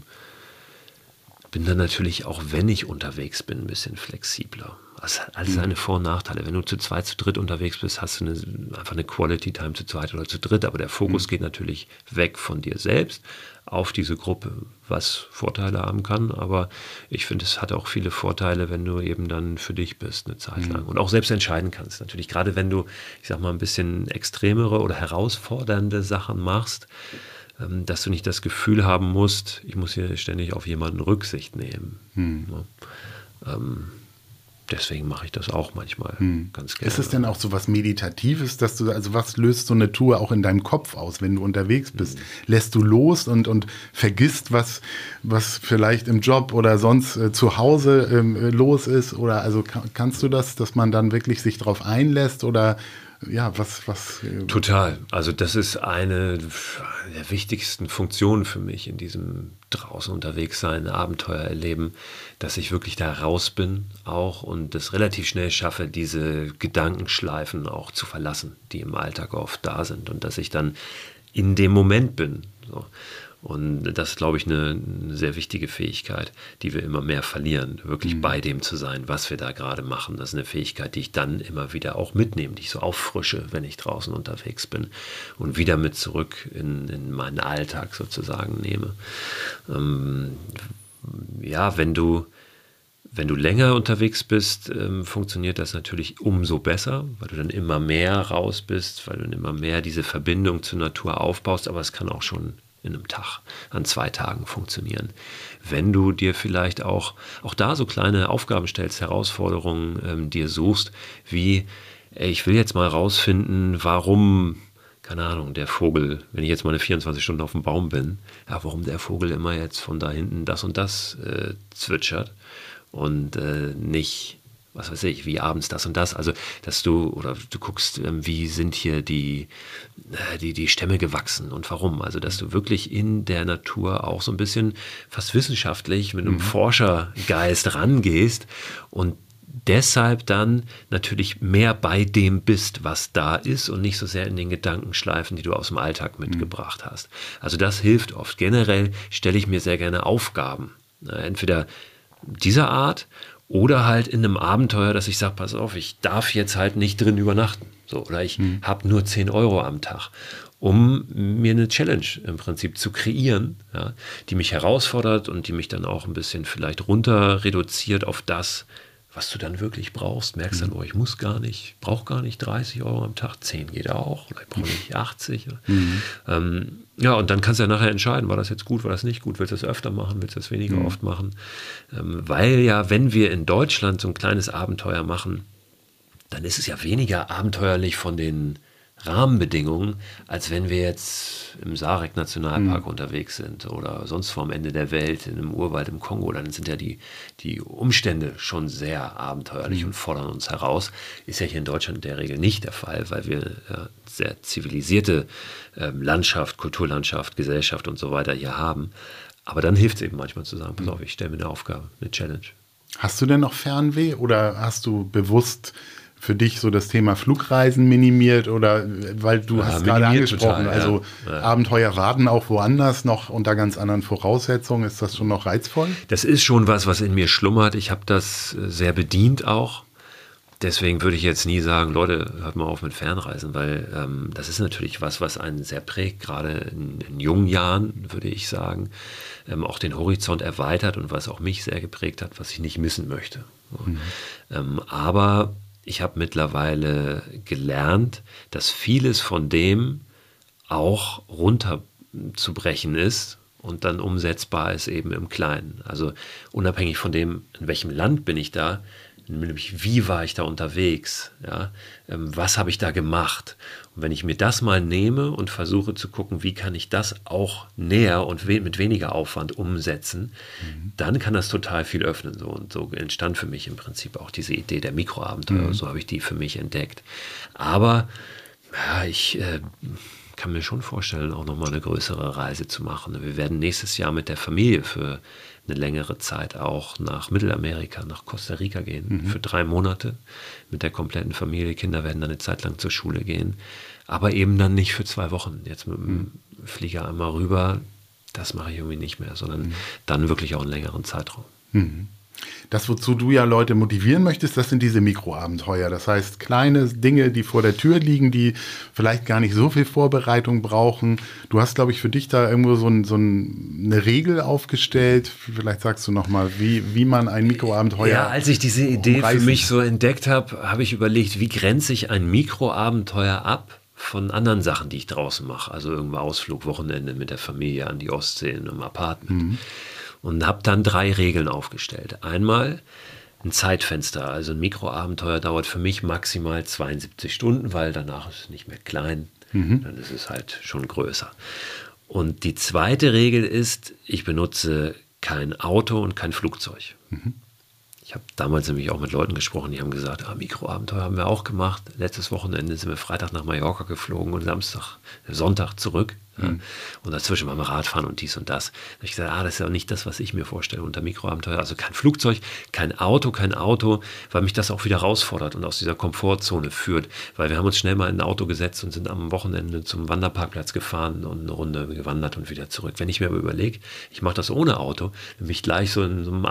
bin dann natürlich auch, wenn ich unterwegs bin, ein bisschen flexibler. Das hat alles seine Vor- und Nachteile. Wenn du zu zweit, zu dritt unterwegs bist, hast du eine, einfach eine Quality Time zu zweit oder zu dritt. Aber der Fokus mhm. geht natürlich weg von dir selbst auf diese Gruppe, was Vorteile haben kann. Aber ich finde, es hat auch viele Vorteile, wenn du eben dann für dich bist eine Zeit lang. Mhm. Und auch selbst entscheiden kannst. Natürlich, gerade wenn du, ich sag mal, ein bisschen extremere oder herausfordernde Sachen machst, ähm, dass du nicht das Gefühl haben musst, ich muss hier ständig auf jemanden Rücksicht nehmen. Mhm. Ja. Ähm, Deswegen mache ich das auch manchmal hm. ganz gerne. Ist es denn auch so was Meditatives, dass du, also was löst so eine Tour auch in deinem Kopf aus, wenn du unterwegs bist? Hm. Lässt du los und, und vergisst, was, was vielleicht im Job oder sonst äh, zu Hause ähm, los ist? Oder also kann, kannst du das, dass man dann wirklich sich drauf einlässt oder ja, was, was? Äh Total. Also das ist eine der wichtigsten Funktionen für mich in diesem draußen unterwegs sein, Abenteuer erleben, dass ich wirklich da raus bin auch und das relativ schnell schaffe, diese Gedankenschleifen auch zu verlassen, die im Alltag oft da sind und dass ich dann in dem Moment bin. So. Und das ist, glaube ich, eine, eine sehr wichtige Fähigkeit, die wir immer mehr verlieren, wirklich mhm. bei dem zu sein, was wir da gerade machen. Das ist eine Fähigkeit, die ich dann immer wieder auch mitnehme, die ich so auffrische, wenn ich draußen unterwegs bin und wieder mit zurück in, in meinen Alltag sozusagen nehme. Ähm, ja, wenn du, wenn du länger unterwegs bist, ähm, funktioniert das natürlich umso besser, weil du dann immer mehr raus bist, weil du dann immer mehr diese Verbindung zur Natur aufbaust, aber es kann auch schon in einem Tag, an zwei Tagen funktionieren. Wenn du dir vielleicht auch, auch da so kleine Aufgaben stellst, Herausforderungen ähm, dir suchst, wie, ey, ich will jetzt mal rausfinden, warum, keine Ahnung, der Vogel, wenn ich jetzt mal eine vierundzwanzig Stunden auf dem Baum bin, ja, warum der Vogel immer jetzt von da hinten das und das äh, zwitschert und äh, nicht, was weiß ich, wie abends das und das, also dass du, oder du guckst, wie sind hier die, die, die Stämme gewachsen und warum, also dass du wirklich in der Natur auch so ein bisschen fast wissenschaftlich mit einem mhm. Forschergeist rangehst und deshalb dann natürlich mehr bei dem bist, was da ist und nicht so sehr in den Gedankenschleifen, die du aus dem Alltag mitgebracht mhm. hast. Also das hilft oft. Generell stelle ich mir sehr gerne Aufgaben, entweder dieser Art oder halt in einem Abenteuer, dass ich sage, pass auf, ich darf jetzt halt nicht drin übernachten. So, oder ich mhm. habe nur zehn Euro am Tag, um mir eine Challenge im Prinzip zu kreieren, ja, die mich herausfordert und die mich dann auch ein bisschen vielleicht runter reduziert auf das, was du dann wirklich brauchst. Merkst dann, oh, ich muss gar nicht, brauche gar nicht dreißig Euro am Tag, zehn geht auch, oder ich brauche nicht achtzig. Mhm. Ähm, ja, und dann kannst du ja nachher entscheiden, war das jetzt gut, war das nicht gut, willst du das öfter machen, willst du das weniger mhm. oft machen. Ähm, weil ja, wenn wir in Deutschland so ein kleines Abenteuer machen, dann ist es ja weniger abenteuerlich von den Rahmenbedingungen, als wenn wir jetzt im Sarek-Nationalpark mhm. unterwegs sind oder sonst wo am Ende der Welt, in einem Urwald im Kongo, dann sind ja die, die Umstände schon sehr abenteuerlich mhm. und fordern uns heraus. Ist ja hier in Deutschland in der Regel nicht der Fall, weil wir ja, sehr zivilisierte äh, Landschaft, Kulturlandschaft, Gesellschaft und so weiter hier haben. Aber dann hilft es eben manchmal zu sagen, pass auf, ich stelle mir eine Aufgabe, eine Challenge. Hast du denn noch Fernweh oder hast du bewusst für dich so das Thema Flugreisen minimiert oder weil du ja, hast gerade angesprochen, total, also ja. Ja. Abenteuer warten auch woanders noch unter ganz anderen Voraussetzungen, ist das schon noch reizvoll? Das ist schon was, was in mir schlummert. Ich habe das sehr bedient auch. Deswegen würde ich jetzt nie sagen, Leute, hört mal auf mit Fernreisen, weil ähm, das ist natürlich was, was einen sehr prägt, gerade in, in jungen Jahren, würde ich sagen, ähm, auch den Horizont erweitert und was auch mich sehr geprägt hat, was ich nicht missen möchte. Mhm. Ähm, aber ich habe mittlerweile gelernt, dass vieles von dem auch runterzubrechen ist und dann umsetzbar ist eben im Kleinen. Also unabhängig von dem, in welchem Land bin ich da, nämlich wie war ich da unterwegs, ja? ähm, was habe ich da gemacht. Und wenn ich mir das mal nehme und versuche zu gucken, wie kann ich das auch näher und we- mit weniger Aufwand umsetzen, mhm. dann kann das total viel öffnen. So. Und so entstand für mich im Prinzip auch diese Idee der Mikroabenteuer. Mhm. So habe ich die für mich entdeckt. Aber ja, ich äh, kann mir schon vorstellen, auch nochmal eine größere Reise zu machen. Wir werden nächstes Jahr mit der Familie für eine längere Zeit auch nach Mittelamerika, nach Costa Rica gehen, mhm. für drei Monate mit der kompletten Familie. Kinder werden dann eine Zeit lang zur Schule gehen, aber eben dann nicht für zwei Wochen. Jetzt mit dem mhm. Flieger einmal rüber, das mache ich irgendwie nicht mehr, sondern mhm. dann wirklich auch einen längeren Zeitraum. Mhm. Das, wozu du ja Leute motivieren möchtest, das sind diese Mikroabenteuer. Das heißt, kleine Dinge, die vor der Tür liegen, die vielleicht gar nicht so viel Vorbereitung brauchen. Du hast, glaube ich, für dich da irgendwo so, ein, so ein, eine Regel aufgestellt. Vielleicht sagst du nochmal, wie, wie man ein Mikroabenteuer Ja, als ich diese Idee umreißen. für mich so entdeckt habe, habe ich überlegt, wie grenze ich ein Mikroabenteuer ab von anderen Sachen, die ich draußen mache. Also irgendwo Ausflug, Wochenende mit der Familie an die Ostsee in einem Apartment. Mhm. Und habe dann drei Regeln aufgestellt. Einmal ein Zeitfenster, also ein Mikroabenteuer dauert für mich maximal zweiundsiebzig Stunden, weil danach ist es nicht mehr klein, mhm. dann ist es halt schon größer. Und die zweite Regel ist, ich benutze kein Auto und kein Flugzeug. Mhm. Ich habe damals nämlich auch mit Leuten gesprochen, die haben gesagt, ah, Mikroabenteuer haben wir auch gemacht. Letztes Wochenende sind wir Freitag nach Mallorca geflogen und Samstag, Sonntag zurück. Ja. Mhm. Und dazwischen mal Radfahren und dies und das. Da habe ich gesagt, ah, das ist ja auch nicht das, was ich mir vorstelle unter Mikroabenteuer. Also kein Flugzeug, kein Auto, kein Auto, weil mich das auch wieder herausfordert und aus dieser Komfortzone führt. Weil wir haben uns schnell mal in ein Auto gesetzt und sind am Wochenende zum Wanderparkplatz gefahren und eine Runde gewandert und wieder zurück. Wenn ich mir aber überlege, ich mache das ohne Auto, bin ich gleich so in so einem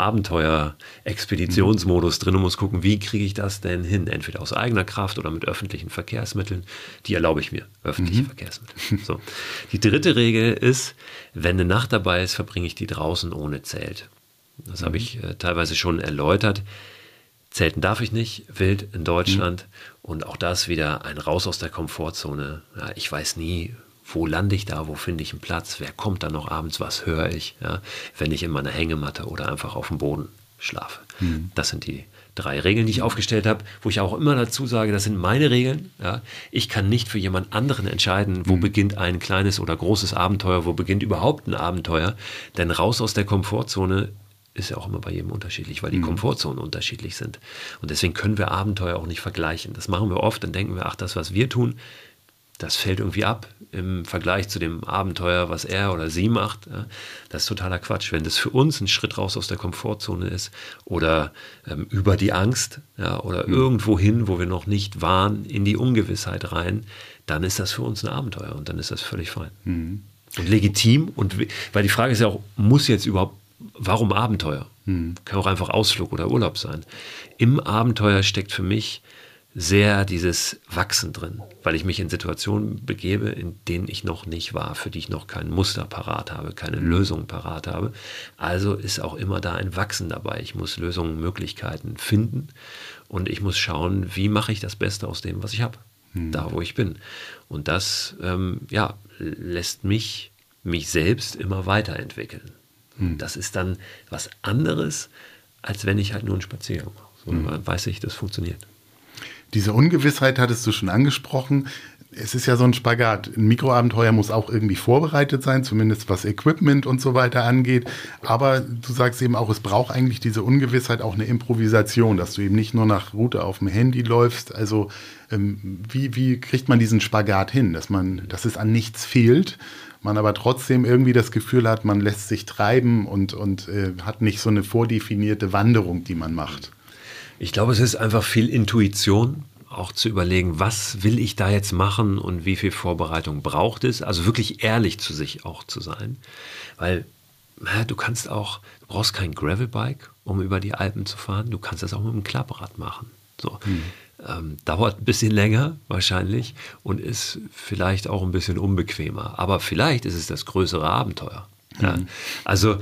Abenteuer-Expeditionsmodus drin und muss gucken, wie kriege ich das denn hin? Entweder aus eigener Kraft oder mit öffentlichen Verkehrsmitteln. Die erlaube ich mir, öffentliche mhm. Verkehrsmittel. So. Die dritte Regel ist, wenn eine Nacht dabei ist, verbringe ich die draußen ohne Zelt. Das mhm. habe ich äh, teilweise schon erläutert. Zelten darf ich nicht, wild in Deutschland. Mhm. Und auch das wieder ein Raus aus der Komfortzone. Ja, ich weiß nie, wo lande ich da, wo finde ich einen Platz, wer kommt da noch abends, was höre ich, ja, wenn ich in meiner Hängematte oder einfach auf dem Boden schlafe. Mhm. Das sind die drei Regeln, die ich aufgestellt habe, wo ich auch immer dazu sage, das sind meine Regeln. Ja. Ich kann nicht für jemand anderen entscheiden, wo mhm. beginnt ein kleines oder großes Abenteuer, wo beginnt überhaupt ein Abenteuer. Denn raus aus der Komfortzone ist ja auch immer bei jedem unterschiedlich, weil die mhm. Komfortzonen unterschiedlich sind. Und deswegen können wir Abenteuer auch nicht vergleichen. Das machen wir oft, dann denken wir, ach, das, was wir tun, das fällt irgendwie ab im Vergleich zu dem Abenteuer, was er oder sie macht. Ja, das ist totaler Quatsch. Wenn das für uns ein Schritt raus aus der Komfortzone ist oder ähm, über die Angst, ja, oder mhm. irgendwo hin, wo wir noch nicht waren, in die Ungewissheit rein, dann ist das für uns ein Abenteuer und dann ist das völlig fein. Mhm. Und legitim. Und weil die Frage ist ja auch, muss jetzt überhaupt, warum Abenteuer? Mhm. Kann auch einfach Ausflug oder Urlaub sein. Im Abenteuer steckt für mich sehr dieses Wachsen drin, weil ich mich in Situationen begebe, in denen ich noch nicht war, für die ich noch kein Muster parat habe, keine Lösung parat habe. Also ist auch immer da ein Wachsen dabei. Ich muss Lösungen, Möglichkeiten finden und ich muss schauen, wie mache ich das Beste aus dem, was ich habe, hm. da wo ich bin. Und das ähm, ja, lässt mich, mich selbst immer weiterentwickeln. Hm. Das ist dann was anderes, als wenn ich halt nur einen Spaziergang mache. So, hm. dann weiß ich, das funktioniert. Diese Ungewissheit hattest du schon angesprochen. Es ist ja so ein Spagat. Ein Mikroabenteuer muss auch irgendwie vorbereitet sein, zumindest was Equipment und so weiter angeht. Aber du sagst eben auch, es braucht eigentlich diese Ungewissheit auch eine Improvisation, dass du eben nicht nur nach Route auf dem Handy läufst. Also ähm, wie, wie kriegt man diesen Spagat hin, dass man, dass es an nichts fehlt, man aber trotzdem irgendwie das Gefühl hat, man lässt sich treiben und, und äh, hat nicht so eine vordefinierte Wanderung, die man macht. Ich glaube, es ist einfach viel Intuition, auch zu überlegen, was will ich da jetzt machen und wie viel Vorbereitung braucht es. Also wirklich ehrlich zu sich auch zu sein. Weil na, du kannst auch, du brauchst kein Gravelbike, um über die Alpen zu fahren. Du kannst das auch mit einem Klapprad machen. So. Hm. Ähm, dauert ein bisschen länger wahrscheinlich und ist vielleicht auch ein bisschen unbequemer. Aber vielleicht ist es das größere Abenteuer. Hm. Ja. Also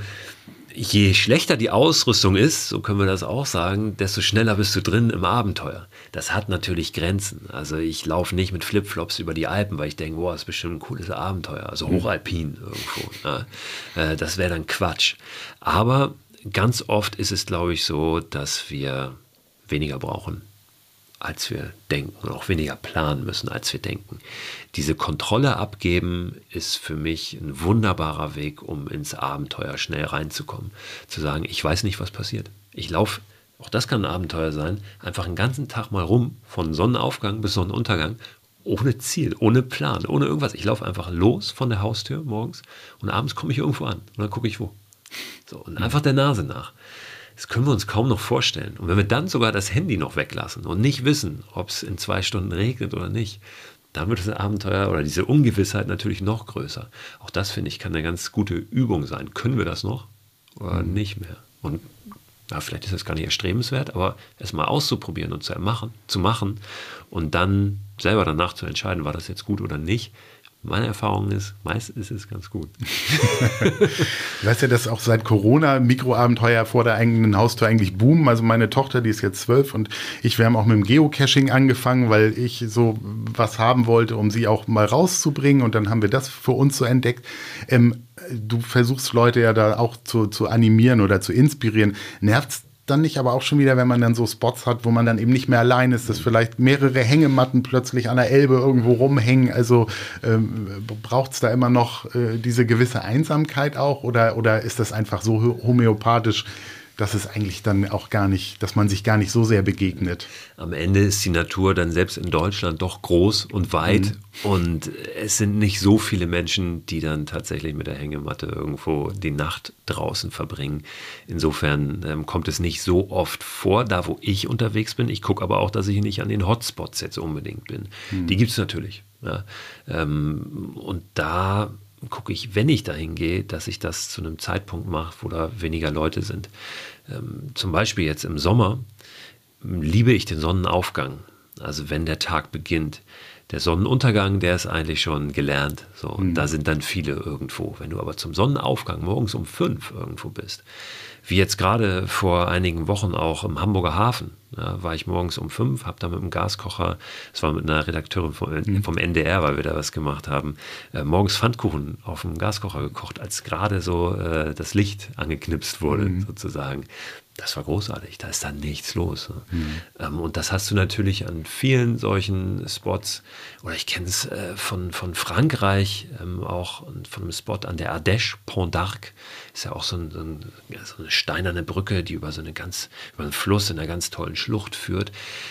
je schlechter die Ausrüstung ist, so können wir das auch sagen, desto schneller bist du drin im Abenteuer. Das hat natürlich Grenzen. Also ich laufe nicht mit Flipflops über die Alpen, weil ich denke, boah, das ist bestimmt ein cooles Abenteuer. Also hochalpin irgendwo. Ja. Das wäre dann Quatsch. Aber ganz oft ist es, glaube ich, so, dass wir weniger brauchen, als wir denken und auch weniger planen müssen, als wir denken. Diese Kontrolle abgeben ist für mich ein wunderbarer Weg, um ins Abenteuer schnell reinzukommen. Zu sagen, ich weiß nicht, was passiert. Ich laufe, auch das kann ein Abenteuer sein, einfach einen ganzen Tag mal rum, von Sonnenaufgang bis Sonnenuntergang, ohne Ziel, ohne Plan, ohne irgendwas. Ich laufe einfach los von der Haustür morgens und abends komme ich irgendwo an und dann gucke ich wo. So, und einfach der Nase nach. Das können wir uns kaum noch vorstellen. Und wenn wir dann sogar das Handy noch weglassen und nicht wissen, ob es in zwei Stunden regnet oder nicht, dann wird das Abenteuer oder diese Ungewissheit natürlich noch größer. Auch das, finde ich, kann eine ganz gute Übung sein. Können wir das noch oder mhm. nicht mehr? Und ja, vielleicht ist das gar nicht erstrebenswert, aber es mal auszuprobieren und zu machen, zu machen und dann selber danach zu entscheiden, war das jetzt gut oder nicht. Meine Erfahrung ist, meist ist es ganz gut. Du weißt ja, dass auch seit Corona Mikroabenteuer vor der eigenen Haustür eigentlich boomen. Also meine Tochter, die ist jetzt zwölf und ich, wir haben auch mit dem Geocaching angefangen, weil ich so was haben wollte, um sie auch mal rauszubringen. Und dann haben wir das für uns so entdeckt. Ähm, du versuchst Leute ja da auch zu, zu animieren oder zu inspirieren. Nervt's dann nicht aber auch schon wieder, wenn man dann so Spots hat, wo man dann eben nicht mehr allein ist, dass vielleicht mehrere Hängematten plötzlich an der Elbe irgendwo rumhängen. Also ähm, braucht es da immer noch äh, diese gewisse Einsamkeit auch oder, oder ist das einfach so homöopathisch, dass es eigentlich dann auch gar nicht, dass man sich gar nicht so sehr begegnet. Am Ende ist die Natur dann selbst in Deutschland doch groß und weit mhm. und es sind nicht so viele Menschen, die dann tatsächlich mit der Hängematte irgendwo die Nacht draußen verbringen. Insofern ähm, kommt es nicht so oft vor, da wo ich unterwegs bin. Ich gucke aber auch, dass ich nicht an den Hotspots jetzt unbedingt bin. Mhm. Die gibt es natürlich. Ja. Ähm, und da gucke ich, wenn ich dahin gehe, dass ich das zu einem Zeitpunkt mache, wo da weniger Leute sind. Ähm, zum Beispiel jetzt im Sommer liebe ich den Sonnenaufgang. Also wenn der Tag beginnt. Der Sonnenuntergang, der ist eigentlich schon gelernt. So, und mhm. da sind dann viele irgendwo. Wenn du aber zum Sonnenaufgang morgens um fünf irgendwo bist, wie jetzt gerade vor einigen Wochen auch im Hamburger Hafen, ja, war ich morgens um fünf, habe da mit dem Gaskocher, das war mit einer Redakteurin vom, mhm. vom N D R, weil wir da was gemacht haben, äh, morgens Pfannkuchen auf dem Gaskocher gekocht, als gerade so äh, das Licht angeknipst wurde, mhm. sozusagen. Das war großartig, da ist dann nichts los. Ne? Mhm. Ähm, und das hast du natürlich an vielen solchen Spots, oder ich kenne es äh, von, von Frankreich, ähm, auch von einem Spot an der Ardèche, Pont d'Arc, ist ja auch so, ein, so, ein, ja, so eine steinerne Brücke, die über so eine ganz, über einen Fluss in einer ganz tollen Schlucht führt.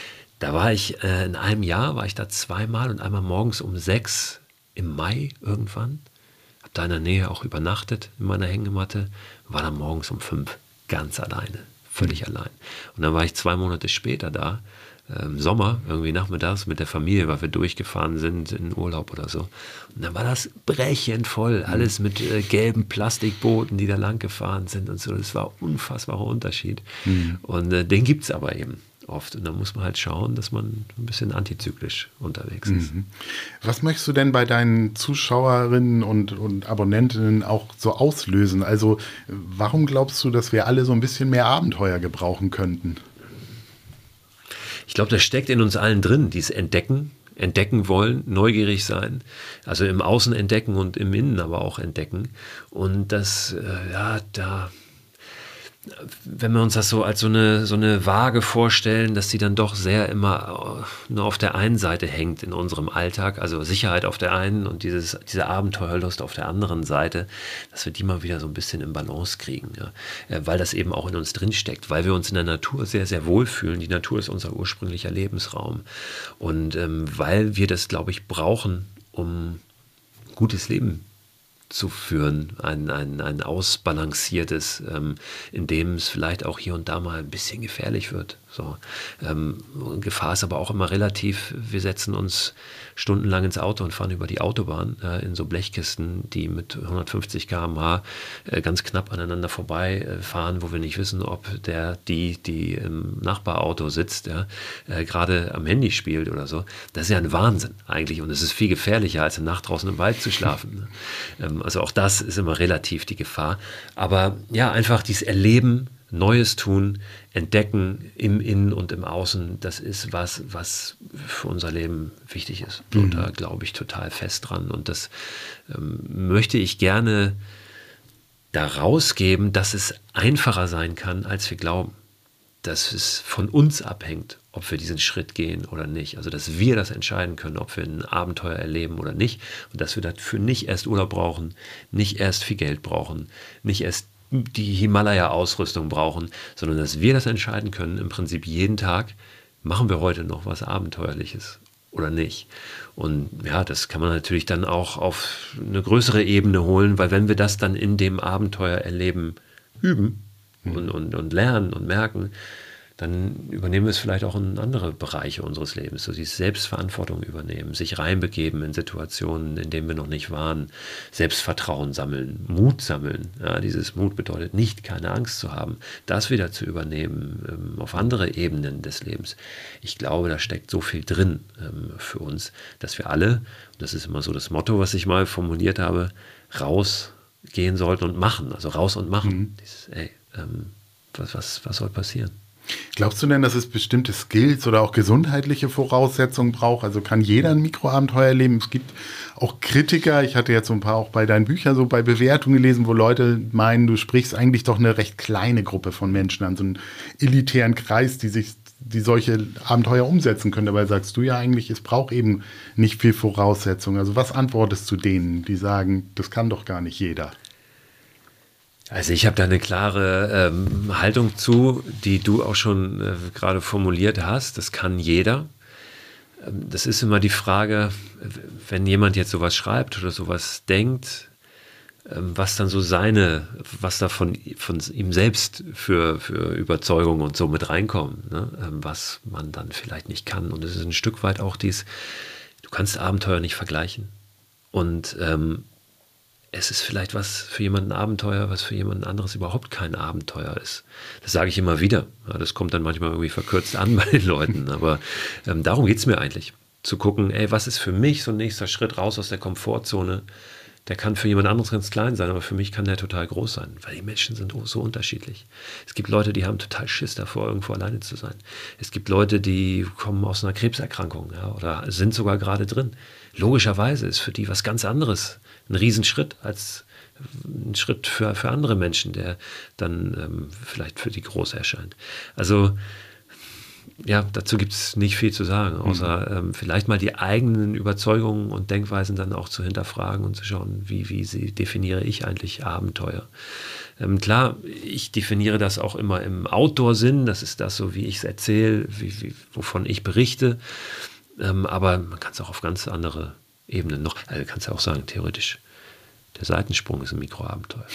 Da war ich, äh, in einem Jahr war ich da zweimal und einmal morgens um sechs im Mai irgendwann. Habe da in der Nähe auch übernachtet in meiner Hängematte, war dann morgens um fünf ganz alleine. Völlig mhm. allein. Und dann war ich zwei Monate später da, äh, im Sommer, irgendwie nachmittags mit der Familie, weil wir durchgefahren sind in Urlaub oder so. Und dann war das brechend voll, alles mit äh, gelben Plastikbooten, die da lang gefahren sind und so. Das war ein unfassbarer Unterschied. Mhm. Und äh, den gibt es aber eben oft. Und da muss man halt schauen, dass man ein bisschen antizyklisch unterwegs ist. Mhm. Was möchtest du denn bei deinen Zuschauerinnen und, und Abonnentinnen auch so auslösen? Also warum glaubst du, dass wir alle so ein bisschen mehr Abenteuer gebrauchen könnten? Ich glaube, das steckt in uns allen drin, dieses Entdecken, entdecken wollen, neugierig sein, also im Außen entdecken und im Innen aber auch entdecken. Und das, äh, ja, da... wenn wir uns das so als so eine, so eine Waage vorstellen, dass sie dann doch sehr immer nur auf der einen Seite hängt in unserem Alltag, also Sicherheit auf der einen und dieses, diese Abenteuerlust auf der anderen Seite, dass wir die mal wieder so ein bisschen in Balance kriegen, ja? Weil das eben auch in uns drin steckt, weil wir uns in der Natur sehr, sehr wohlfühlen. Die Natur ist unser ursprünglicher Lebensraum und ähm, weil wir das, glaube ich, brauchen, um gutes Leben zu führen, ein, ein, ein ausbalanciertes, ähm, in dem es vielleicht auch hier und da mal ein bisschen gefährlich wird. So. Ähm, Gefahr ist aber auch immer relativ. Wir setzen uns stundenlang ins Auto und fahren über die Autobahn äh, in so Blechkisten, die mit hundertfünfzig Kilometer pro Stunde äh, ganz knapp aneinander vorbei äh, fahren, wo wir nicht wissen, ob der, die, die im Nachbarauto sitzt, ja, äh, gerade am Handy spielt oder so. Das ist ja ein Wahnsinn eigentlich und es ist viel gefährlicher, als eine Nacht draußen im Wald zu schlafen. Ne? Ähm, also auch das ist immer relativ die Gefahr. Aber ja, einfach dieses Erleben, Neues tun, entdecken im Innen und im Außen, das ist was, was für unser Leben wichtig ist. Mhm. Und da glaube ich total fest dran. Und das ähm, möchte ich gerne da rausgeben, dass es einfacher sein kann, als wir glauben. Dass es von uns abhängt, ob wir diesen Schritt gehen oder nicht. Also dass wir das entscheiden können, ob wir ein Abenteuer erleben oder nicht. Und dass wir dafür nicht erst Urlaub brauchen, nicht erst viel Geld brauchen, nicht erst die Himalaya-Ausrüstung brauchen, sondern dass wir das entscheiden können, im Prinzip jeden Tag, machen wir heute noch was Abenteuerliches oder nicht. Und ja, das kann man natürlich dann auch auf eine größere Ebene holen, weil wenn wir das dann in dem Abenteuer erleben, üben mhm. und, und, und lernen und merken, dann übernehmen wir es vielleicht auch in andere Bereiche unseres Lebens, so die Selbstverantwortung übernehmen, sich reinbegeben in Situationen, in denen wir noch nicht waren, Selbstvertrauen sammeln, Mut sammeln. Ja, dieses Mut bedeutet nicht, keine Angst zu haben, das wieder zu übernehmen ähm, auf andere Ebenen des Lebens. Ich glaube, da steckt so viel drin ähm, für uns, dass wir alle, und das ist immer so das Motto, was ich mal formuliert habe, rausgehen sollten und machen, also raus und machen. Mhm. Dieses, ey, ähm, was, was, was soll passieren? Glaubst du denn, dass es bestimmte Skills oder auch gesundheitliche Voraussetzungen braucht? Also kann jeder ein Mikroabenteuer erleben? Es gibt auch Kritiker, ich hatte jetzt so ein paar auch bei deinen Büchern so bei Bewertungen gelesen, wo Leute meinen, du sprichst eigentlich doch eine recht kleine Gruppe von Menschen an, so einen elitären Kreis, die sich, die solche Abenteuer umsetzen können. Dabei sagst du ja eigentlich, es braucht eben nicht viel Voraussetzungen. Also was antwortest du denen, die sagen, das kann doch gar nicht jeder? Also ich habe da eine klare ähm, Haltung zu, die du auch schon äh, gerade formuliert hast. Das kann jeder. Ähm, das ist immer die Frage, wenn jemand jetzt sowas schreibt oder sowas denkt, ähm, was dann so seine, was da von, von ihm selbst für, für Überzeugungen und so mit reinkommen, ne? ähm, was man dann vielleicht nicht kann. Und es ist ein Stück weit auch dies, du kannst Abenteuer nicht vergleichen. Und ähm, es ist vielleicht was für jemanden Abenteuer, was für jemanden anderes überhaupt kein Abenteuer ist. Das sage ich immer wieder. Ja, das kommt dann manchmal irgendwie verkürzt an bei den Leuten. Aber ähm, darum geht es mir eigentlich. Zu gucken, ey, was ist für mich so ein nächster Schritt raus aus der Komfortzone? Der kann für jemand anderes ganz klein sein, aber für mich kann der total groß sein, weil die Menschen sind so unterschiedlich. Es gibt Leute, die haben total Schiss davor, irgendwo alleine zu sein. Es gibt Leute, die kommen aus einer Krebserkrankung, ja, oder sind sogar gerade drin. Logischerweise ist für die was ganz anderes ein Riesenschritt als ein Schritt für, für andere Menschen, der dann ähm, vielleicht für die groß erscheint. Also ja, dazu gibt es nicht viel zu sagen, außer mhm. ähm, vielleicht mal die eigenen Überzeugungen und Denkweisen dann auch zu hinterfragen und zu schauen, wie, wie sie definiere ich eigentlich Abenteuer. Ähm, klar, ich definiere das auch immer im Outdoor-Sinn, das ist das so, wie ich es erzähle, wie, wie, wovon ich berichte, ähm, aber man kann es auch auf ganz andere Ebenen noch, also kannst ja auch sagen, theoretisch, der Seitensprung ist ein Mikroabenteuer.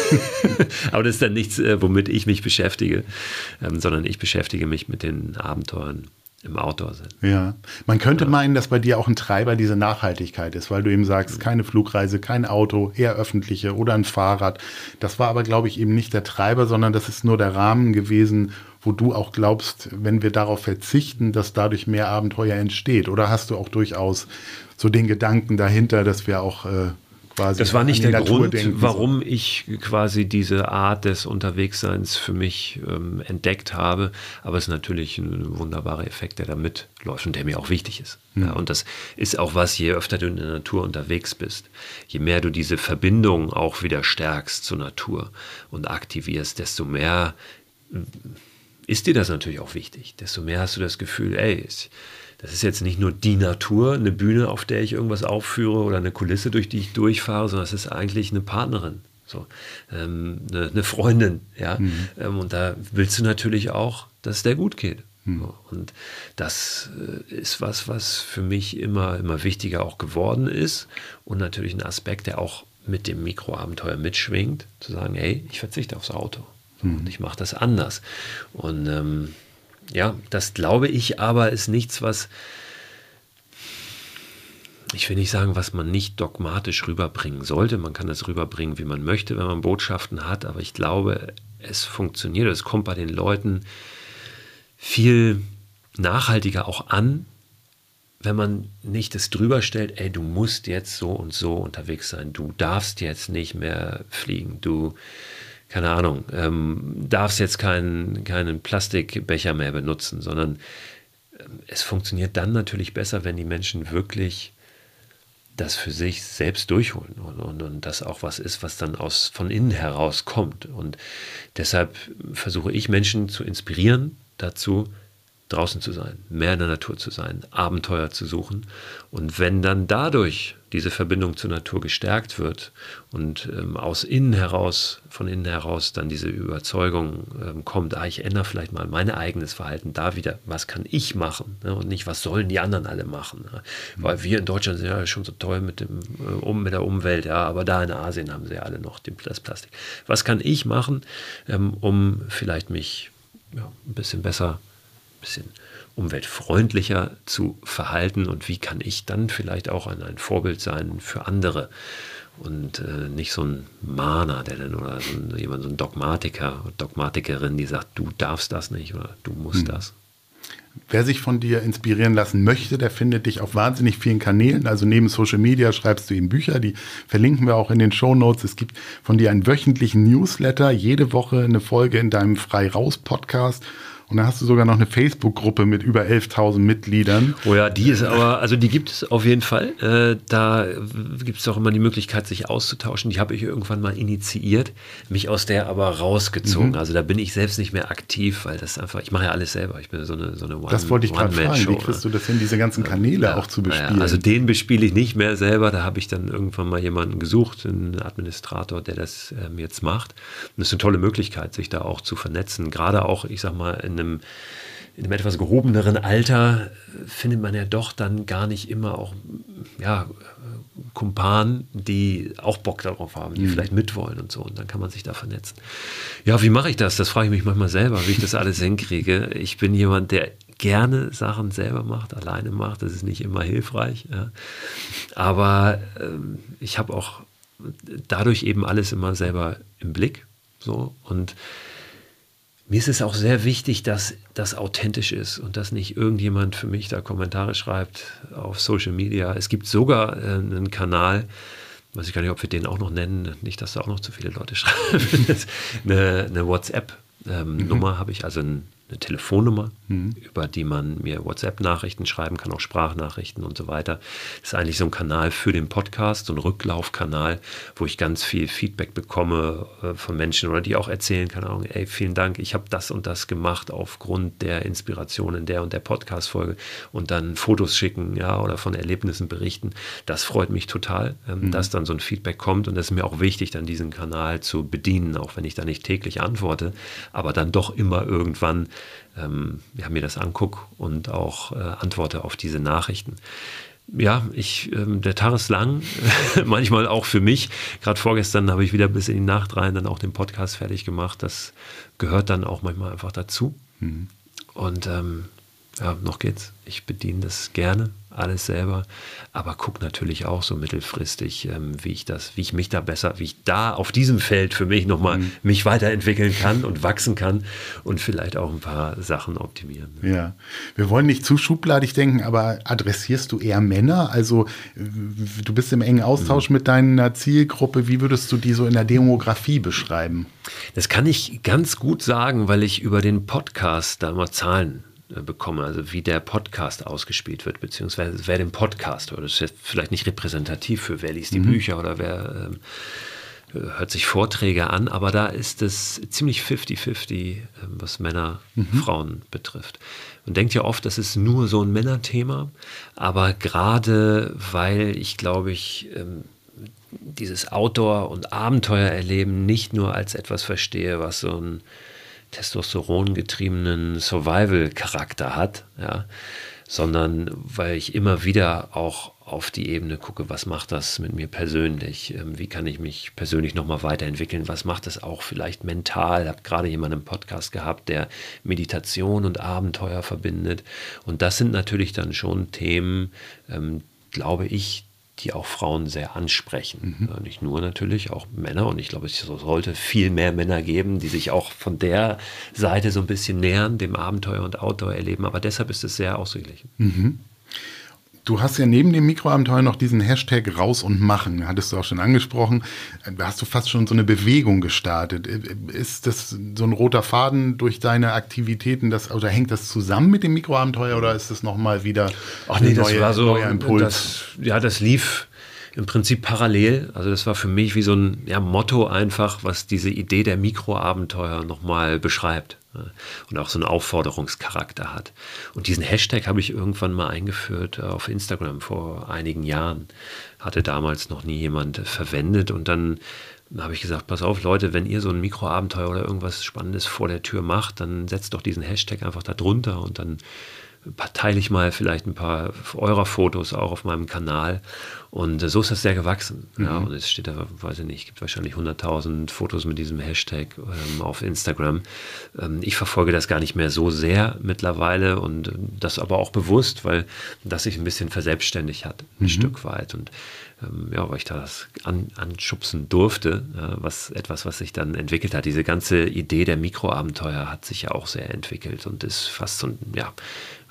Aber das ist dann nichts, äh, womit ich mich beschäftige, ähm, sondern ich beschäftige mich mit den Abenteuern im Outdoor-Sinn. Ja, man könnte ja. meinen, dass bei dir auch ein Treiber diese Nachhaltigkeit ist, weil du eben sagst, keine Flugreise, kein Auto, eher öffentliche oder ein Fahrrad. Das war aber, glaube ich, eben nicht der Treiber, sondern das ist nur der Rahmen gewesen, wo du auch glaubst, wenn wir darauf verzichten, dass dadurch mehr Abenteuer entsteht. Oder hast du auch durchaus so den Gedanken dahinter, dass wir auch äh, quasi das war nicht der Natur Grund, denken, warum so. ich quasi diese Art des Unterwegsseins für mich ähm, entdeckt habe. Aber es ist natürlich ein wunderbarer Effekt, der da mitläuft und der mir auch wichtig ist. Mhm. Ja, und das ist auch was, je öfter du in der Natur unterwegs bist, je mehr du diese Verbindung auch wieder stärkst zur Natur und aktivierst, desto mehr ist dir das natürlich auch wichtig. Desto mehr hast du das Gefühl, ey, das ist jetzt nicht nur die Natur, eine Bühne, auf der ich irgendwas aufführe oder eine Kulisse, durch die ich durchfahre, sondern es ist eigentlich eine Partnerin, so, ähm, eine, eine Freundin. Ja? Mhm. Ähm, und da willst du natürlich auch, dass es der gut geht. Mhm. So, und das äh, ist was, was für mich immer, immer wichtiger auch geworden ist und natürlich ein Aspekt, der auch mit dem Mikroabenteuer mitschwingt, zu sagen, hey, ich verzichte aufs Auto. Und ich mache das anders. Und ähm, ja, das glaube ich aber ist nichts, was, ich will nicht sagen, was man nicht dogmatisch rüberbringen sollte. Man kann das rüberbringen, wie man möchte, wenn man Botschaften hat. Aber ich glaube, es funktioniert, es kommt bei den Leuten viel nachhaltiger auch an, wenn man nicht das drüber stellt, ey, du musst jetzt so und so unterwegs sein. Du darfst jetzt nicht mehr fliegen. Du keine Ahnung, ähm, darfst jetzt keinen, keinen Plastikbecher mehr benutzen, sondern ähm, es funktioniert dann natürlich besser, wenn die Menschen wirklich das für sich selbst durchholen und, und, und das auch was ist, was dann aus, von innen heraus kommt. Und deshalb versuche ich Menschen zu inspirieren dazu, draußen zu sein, mehr in der Natur zu sein, Abenteuer zu suchen. Und wenn dann dadurch diese Verbindung zur Natur gestärkt wird und ähm, aus innen heraus, von innen heraus dann diese Überzeugung ähm, kommt, ah, ich ändere vielleicht mal mein eigenes Verhalten da wieder, was kann ich machen, ne? Und nicht, was sollen die anderen alle machen. Ne? Weil wir in Deutschland sind ja schon so toll mit, dem, äh, um, mit der Umwelt, ja, aber da in Asien haben sie ja alle noch den, das Plastik. Was kann ich machen, ähm, um vielleicht mich ja, ein bisschen besser bisschen umweltfreundlicher zu verhalten und wie kann ich dann vielleicht auch ein, ein Vorbild sein für andere und äh, nicht so ein Mahner, der dann oder so ein, jemand, so ein Dogmatiker oder Dogmatikerin, die sagt, du darfst das nicht oder du musst hm. das. Wer sich von dir inspirieren lassen möchte, der findet dich auf wahnsinnig vielen Kanälen. Also neben Social Media schreibst du eben Bücher, die verlinken wir auch in den Shownotes. Es gibt von dir einen wöchentlichen Newsletter, jede Woche eine Folge in deinem Frei-Raus-Podcast. Und dann hast du sogar noch eine Facebook-Gruppe mit über elftausend Mitgliedern. Oh ja, die ist aber, also die gibt es auf jeden Fall. Äh, da gibt es auch immer die Möglichkeit, sich auszutauschen. Die habe ich irgendwann mal initiiert, mich aus der aber rausgezogen. Mhm. Also da bin ich selbst nicht mehr aktiv, weil das einfach, ich mache ja alles selber. Ich bin so eine, so eine One-Man-Show. Das wollte ich gerade fragen, wie kriegst du das hin, diese ganzen Kanäle ja, auch zu bespielen? Ja, also den bespiele ich nicht mehr selber. Da habe ich dann irgendwann mal jemanden gesucht, einen Administrator, der das ähm, jetzt macht. Und das ist eine tolle Möglichkeit, sich da auch zu vernetzen. Gerade auch, ich sag mal, in einem, in einem etwas gehobeneren Alter findet man ja doch dann gar nicht immer auch ja, Kumpanen, die auch Bock darauf haben, die mhm. vielleicht mitwollen und so. Und dann kann man sich da vernetzen. Ja, wie mache ich das? Das frage ich mich manchmal selber, wie ich das alles hinkriege. Ich bin jemand, der gerne Sachen selber macht, alleine macht. Das ist nicht immer hilfreich. Ja. Aber ähm, ich habe auch dadurch eben alles immer selber im Blick. So. Und mir ist es auch sehr wichtig, dass das authentisch ist und dass nicht irgendjemand für mich da Kommentare schreibt auf Social Media. Es gibt sogar äh, einen Kanal, weiß ich gar nicht, ob wir den auch noch nennen, nicht, dass da auch noch zu viele Leute schreiben. eine eine WhatsApp-Nummer ähm, mhm. habe ich, also ein, eine Telefonnummer, mhm. über die man mir WhatsApp-Nachrichten schreiben kann, auch Sprachnachrichten und so weiter. Das ist eigentlich so ein Kanal für den Podcast, so ein Rücklaufkanal, wo ich ganz viel Feedback bekomme äh, von Menschen oder die auch erzählen, keine Ahnung, ey, vielen Dank, ich habe das und das gemacht aufgrund der Inspiration in der und der Podcast-Folge und dann Fotos schicken, ja, oder von Erlebnissen berichten. Das freut mich total, ähm, mhm. dass dann so ein Feedback kommt und das ist mir auch wichtig, dann diesen Kanal zu bedienen, auch wenn ich da nicht täglich antworte, aber dann doch immer irgendwann ähm, ja, mir das angucke und auch äh, antworte auf diese Nachrichten. Ja, ich, ähm, der Tag ist lang, manchmal auch für mich. Gerade vorgestern habe ich wieder bis in die Nacht rein dann auch den Podcast fertig gemacht. Das gehört dann auch manchmal einfach dazu. Mhm. Und ähm, ja, noch geht's. Ich bediene das gerne, alles selber, aber gucke natürlich auch so mittelfristig, ähm, wie ich das, wie ich mich da besser, wie ich da auf diesem Feld für mich nochmal mhm. mich weiterentwickeln kann und wachsen kann und vielleicht auch ein paar Sachen optimieren. Ja, wir wollen nicht zu schubladig denken, aber adressierst du eher Männer? Also du bist im engen Austausch mhm. mit deiner Zielgruppe. Wie würdest du die so in der Demografie beschreiben? Das kann ich ganz gut sagen, weil ich über den Podcast da immer Zahlen bekomme, also wie der Podcast ausgespielt wird, beziehungsweise wer den Podcast hört. Das ist jetzt vielleicht nicht repräsentativ für wer liest die mhm. Bücher oder wer ähm, hört sich Vorträge an, aber da ist es ziemlich fifty fifty, ähm, was Männer, mhm. Frauen betrifft. Man denkt ja oft, das ist nur so ein Männerthema, aber gerade weil ich glaube ich ähm, dieses Outdoor- und Abenteuererleben nicht nur als etwas verstehe, was so ein testosterongetriebenen Survival-Charakter hat, ja, sondern weil ich immer wieder auch auf die Ebene gucke, was macht das mit mir persönlich, wie kann ich mich persönlich nochmal weiterentwickeln, was macht das auch vielleicht mental. Ich habe gerade jemanden im Podcast gehabt, der Meditation und Abenteuer verbindet und das sind natürlich dann schon Themen, ähm, glaube ich, die auch Frauen sehr ansprechen. Mhm. Nicht nur natürlich, auch Männer. Und ich glaube, es sollte viel mehr Männer geben, die sich auch von der Seite so ein bisschen nähern, dem Abenteuer und Outdoor erleben. Aber deshalb ist es sehr ausgeglichen. Mhm. Du hast ja neben dem Mikroabenteuer noch diesen Hashtag Raus und Machen, hattest du auch schon angesprochen. Da hast du fast schon so eine Bewegung gestartet. Ist das so ein roter Faden durch deine Aktivitäten, das, oder hängt das zusammen mit dem Mikroabenteuer oder ist das nochmal wieder Ach nee, ein neue, das war so, neuer Impuls? Das, ja, das lief im Prinzip parallel. Also das war für mich wie so ein ja, Motto einfach, was diese Idee der Mikroabenteuer nochmal beschreibt. Und auch so einen Aufforderungscharakter hat. Und diesen Hashtag habe ich irgendwann mal eingeführt auf Instagram vor einigen Jahren. Hatte damals noch nie jemand verwendet. Und dann habe ich gesagt, pass auf Leute, wenn ihr so ein Mikroabenteuer oder irgendwas Spannendes vor der Tür macht, dann setzt doch diesen Hashtag einfach da drunter und dann teile ich mal vielleicht ein paar eurer Fotos auch auf meinem Kanal. Und so ist das sehr gewachsen. Mhm. Ja, und es steht da, weiß ich nicht, gibt wahrscheinlich hunderttausend Fotos mit diesem Hashtag ähm, auf Instagram. Ähm, ich verfolge das gar nicht mehr so sehr mittlerweile und ähm, das aber auch bewusst, weil das sich ein bisschen verselbstständigt hat, ein mhm. Stück weit. Und ähm, ja, weil ich da das an, anschubsen durfte, äh, was etwas, was sich dann entwickelt hat. Diese ganze Idee der Mikroabenteuer hat sich ja auch sehr entwickelt und ist fast so ein, ja,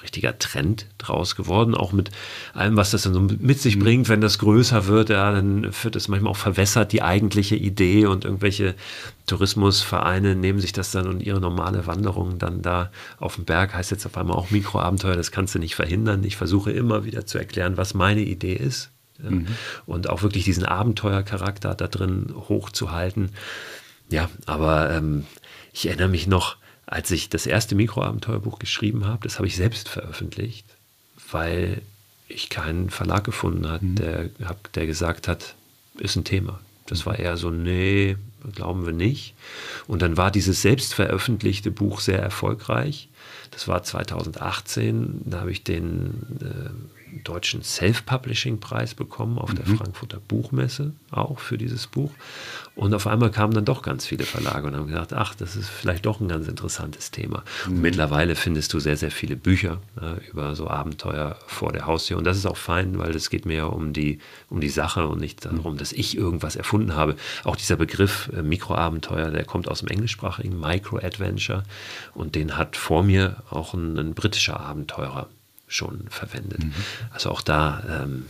richtiger Trend draus geworden, auch mit allem, was das dann so mit sich bringt, wenn das größer wird, ja, dann wird es manchmal auch verwässert, die eigentliche Idee, und irgendwelche Tourismusvereine nehmen sich das dann und ihre normale Wanderung dann da auf dem Berg, heißt jetzt auf einmal auch Mikroabenteuer, das kannst du nicht verhindern. Ich versuche immer wieder zu erklären, was meine Idee ist, ja, mhm. und auch wirklich diesen Abenteuercharakter da drin hochzuhalten. Ja, aber ähm, ich erinnere mich noch, als ich das erste Mikroabenteuerbuch geschrieben habe, das habe ich selbst veröffentlicht, weil ich keinen Verlag gefunden habe, mhm. der, der gesagt hat, ist ein Thema. Das war eher so, nee, glauben wir nicht. Und dann war dieses selbst veröffentlichte Buch sehr erfolgreich. Das war zweitausendachtzehn, da habe ich den äh, deutschen Self-Publishing-Preis bekommen auf mhm. der Frankfurter Buchmesse, auch für dieses Buch. Und auf einmal kamen dann doch ganz viele Verlage und haben gesagt, ach, das ist vielleicht doch ein ganz interessantes Thema. Mhm. Und mittlerweile findest du sehr, sehr viele Bücher äh, über so Abenteuer vor der Haustür. Und das ist auch fein, weil es geht mir ja um die, um die Sache und nicht darum, dass ich irgendwas erfunden habe. Auch dieser Begriff äh, Mikroabenteuer, der kommt aus dem englischsprachigen Micro-Adventure, und den hat vor mir auch ein, ein britischer Abenteurer schon verwendet. Mhm. Also auch da ähm,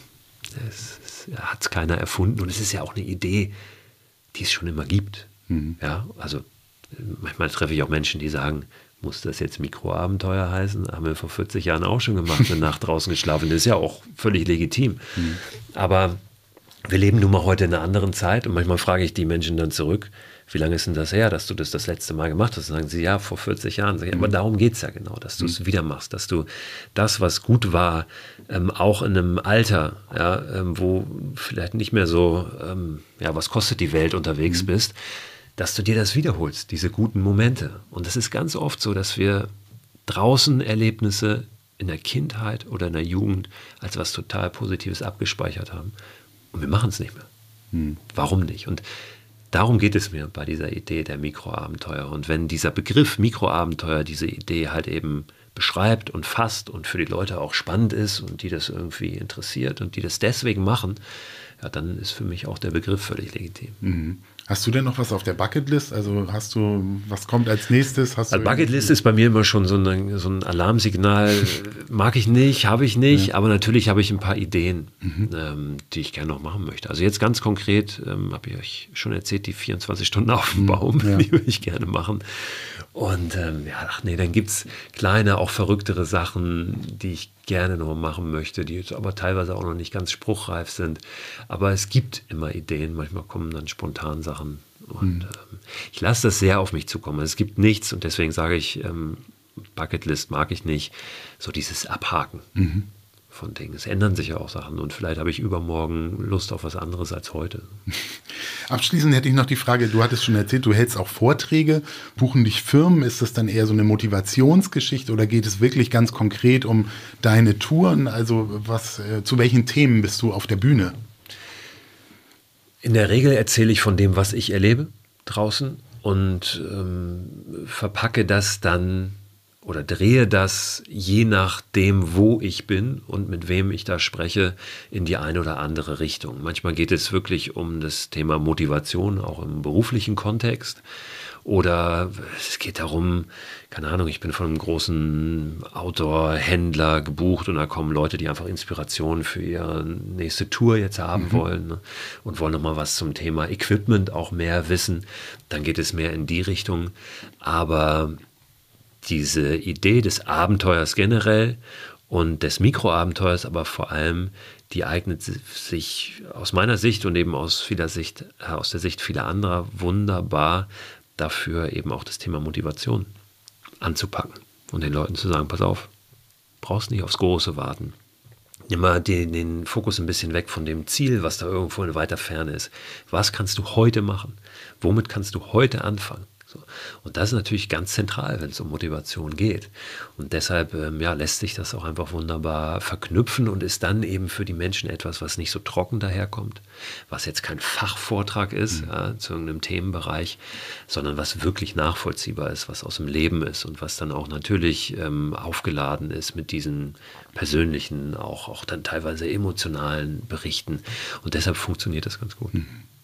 hat es keiner erfunden, und es ist ja auch eine Idee, die es schon immer gibt. Mhm. Ja, also manchmal treffe ich auch Menschen, die sagen, muss das jetzt Mikroabenteuer heißen? Haben wir vor vierzig Jahren auch schon gemacht, eine Nacht draußen geschlafen. Das ist ja auch völlig legitim. Mhm. Aber wir leben nun mal heute in einer anderen Zeit, und manchmal frage ich die Menschen dann zurück, wie lange ist denn das her, dass du das das letzte Mal gemacht hast? Und sagen sie, ja, vor vierzig Jahren. Sag ich, aber darum geht es ja genau, dass du es mhm. wieder machst, dass du das, was gut war, ähm, auch in einem Alter, ja, ähm, wo vielleicht nicht mehr so, ähm, ja, was kostet die Welt unterwegs mhm. bist, dass du dir das wiederholst, diese guten Momente. Und es ist ganz oft so, dass wir draußen Erlebnisse in der Kindheit oder in der Jugend als was total Positives abgespeichert haben. Und wir machen es nicht mehr. Mhm. Warum nicht? Und darum geht es mir bei dieser Idee der Mikroabenteuer. Und wenn dieser Begriff Mikroabenteuer diese Idee halt eben beschreibt und fasst und für die Leute auch spannend ist und die das irgendwie interessiert und die das deswegen machen, ja, dann ist für mich auch der Begriff völlig legitim. Mhm. Hast du denn noch was auf der Bucketlist? Also hast du, was kommt als nächstes? Hast also Bucketlist ist bei mir immer schon so ein, so ein Alarmsignal. Mag ich nicht, habe ich nicht, ja. aber natürlich habe ich ein paar Ideen, mhm. ähm, die ich gerne noch machen möchte. Also jetzt ganz konkret, ähm, habe ich euch schon erzählt, die vierundzwanzig Stunden auf dem Baum, ja. die würde ich gerne machen. Und ähm, ja, ach nee, dann gibt es kleine, auch verrücktere Sachen, die ich gerne noch machen möchte, die jetzt aber teilweise auch noch nicht ganz spruchreif sind. Aber es gibt immer Ideen, manchmal kommen dann spontan Sachen. Und mhm. ähm, ich lasse das sehr auf mich zukommen. Es gibt nichts, und deswegen sage ich, ähm, Bucketlist mag ich nicht, so dieses Abhaken mhm. von Dingen. Es ändern sich ja auch Sachen, und vielleicht habe ich übermorgen Lust auf was anderes als heute. Abschließend hätte ich noch die Frage, du hattest schon erzählt, du hältst auch Vorträge, buchen dich Firmen, ist das dann eher so eine Motivationsgeschichte oder geht es wirklich ganz konkret um deine Touren? Also was, äh, zu welchen Themen bist du auf der Bühne? In der Regel erzähle ich von dem, was ich erlebe draußen, und ähm, verpacke das dann oder drehe das je nachdem, wo ich bin und mit wem ich da spreche, in die eine oder andere Richtung. Manchmal geht es wirklich um das Thema Motivation, auch im beruflichen Kontext. Oder es geht darum, keine Ahnung, ich bin von einem großen Outdoor-Händler gebucht, und da kommen Leute, die einfach Inspiration für ihre nächste Tour jetzt haben mhm. wollen, ne? und wollen nochmal was zum Thema Equipment auch mehr wissen. Dann geht es mehr in die Richtung. Aber diese Idee des Abenteuers generell und des Mikroabenteuers, aber vor allem, die eignet sich aus meiner Sicht und eben aus vieler Sicht, aus der Sicht vieler anderer wunderbar dafür, eben auch das Thema Motivation anzupacken und den Leuten zu sagen, pass auf, brauchst nicht aufs Große warten. Nimm mal den, den Fokus ein bisschen weg von dem Ziel, was da irgendwo in weiter Ferne ist. Was kannst du heute machen? Womit kannst du heute anfangen? So. Und das ist natürlich ganz zentral, wenn es um Motivation geht. Und deshalb ähm, ja, lässt sich das auch einfach wunderbar verknüpfen und ist dann eben für die Menschen etwas, was nicht so trocken daherkommt, was jetzt kein Fachvortrag ist mhm. ja, zu irgendeinem Themenbereich, sondern was wirklich nachvollziehbar ist, was aus dem Leben ist und was dann auch natürlich ähm, aufgeladen ist mit diesen persönlichen, auch, auch dann teilweise emotionalen Berichten. Und deshalb funktioniert das ganz gut. Mhm.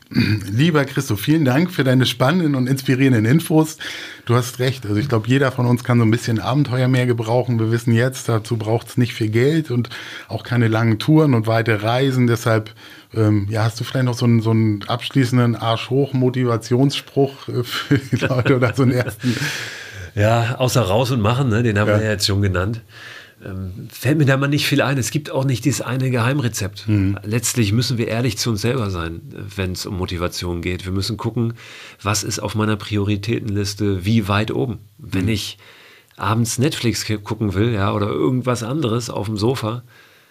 Lieber Christo, vielen Dank für deine spannenden und inspirierenden Infos. Du hast recht, also ich glaube, jeder von uns kann so ein bisschen Abenteuer mehr gebrauchen. Wir wissen jetzt, dazu braucht es nicht viel Geld und auch keine langen Touren und weite Reisen. Deshalb ähm, ja, hast du vielleicht noch so einen, so einen abschließenden Arsch-hoch-Motivationsspruch für die Leute oder so einen ersten? Ja, außer raus und machen, ne? Den haben ja. wir ja jetzt schon genannt. Ähm, fällt mir da mal nicht viel ein. Es gibt auch nicht dieses eine Geheimrezept. Mhm. Letztlich müssen wir ehrlich zu uns selber sein, wenn es um Motivation geht. Wir müssen gucken, was ist auf meiner Prioritätenliste wie weit oben. Mhm. Wenn ich abends Netflix gucken will, ja, oder irgendwas anderes auf dem Sofa,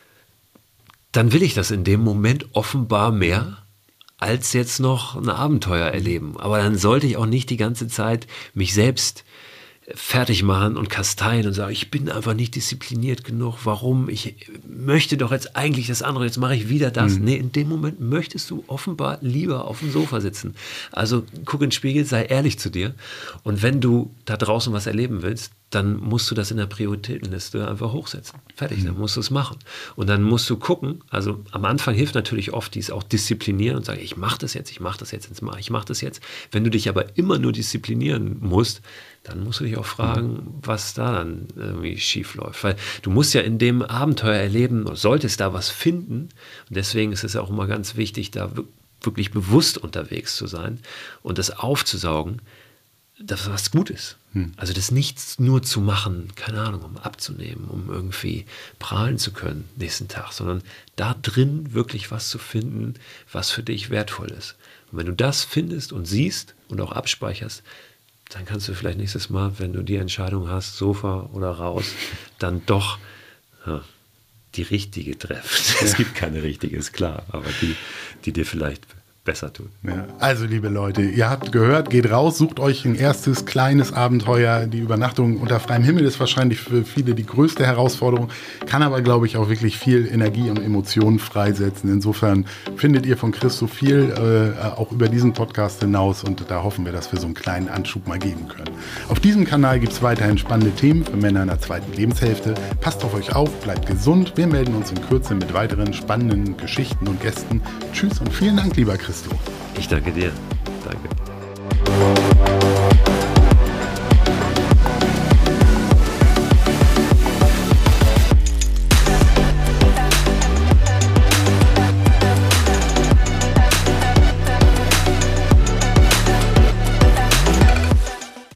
dann will ich das in dem Moment offenbar mehr, als jetzt noch ein Abenteuer erleben. Aber dann sollte ich auch nicht die ganze Zeit mich selbst fertig machen und kasteien und sagen, ich bin einfach nicht diszipliniert genug. Warum? Ich möchte doch jetzt eigentlich das andere, jetzt mache ich wieder das. Mhm. Nee, in dem Moment möchtest du offenbar lieber auf dem Sofa sitzen. Also guck in den Spiegel, sei ehrlich zu dir. Und wenn du da draußen was erleben willst, dann musst du das in der Prioritätenliste einfach hochsetzen. Fertig, mhm. dann musst du es machen. Und dann musst du gucken, also am Anfang hilft natürlich oft dies auch disziplinieren und sagen, ich mache das jetzt, ich mache das jetzt, ich mache das jetzt. Wenn du dich aber immer nur disziplinieren musst, dann musst du dich auch fragen, was da dann irgendwie schief läuft. Weil du musst ja in dem Abenteuer erleben oder solltest da was finden. Und deswegen ist es auch immer ganz wichtig, da wirklich bewusst unterwegs zu sein und das aufzusaugen, dass was gut ist. Hm. Also das nichts nur zu machen, keine Ahnung, um abzunehmen, um irgendwie prahlen zu können nächsten Tag, sondern da drin wirklich was zu finden, was für dich wertvoll ist. Und wenn du das findest und siehst und auch abspeicherst, dann kannst du vielleicht nächstes Mal, wenn du die Entscheidung hast, Sofa oder raus, dann doch ja, die richtige treffen. Ja. Es gibt keine richtige, ist klar, aber die, die dir vielleicht besser tut. Ja. Also liebe Leute, ihr habt gehört, geht raus, sucht euch ein erstes kleines Abenteuer. Die Übernachtung unter freiem Himmel ist wahrscheinlich für viele die größte Herausforderung, kann aber, glaube ich, auch wirklich viel Energie und Emotionen freisetzen. Insofern findet ihr von Christo viel, äh, auch über diesen Podcast hinaus, und da hoffen wir, dass wir so einen kleinen Anschub mal geben können. Auf diesem Kanal gibt es weiterhin spannende Themen für Männer in der zweiten Lebenshälfte. Passt auf euch auf, bleibt gesund. Wir melden uns in Kürze mit weiteren spannenden Geschichten und Gästen. Tschüss und vielen Dank, lieber Christo. Ich danke dir. Danke.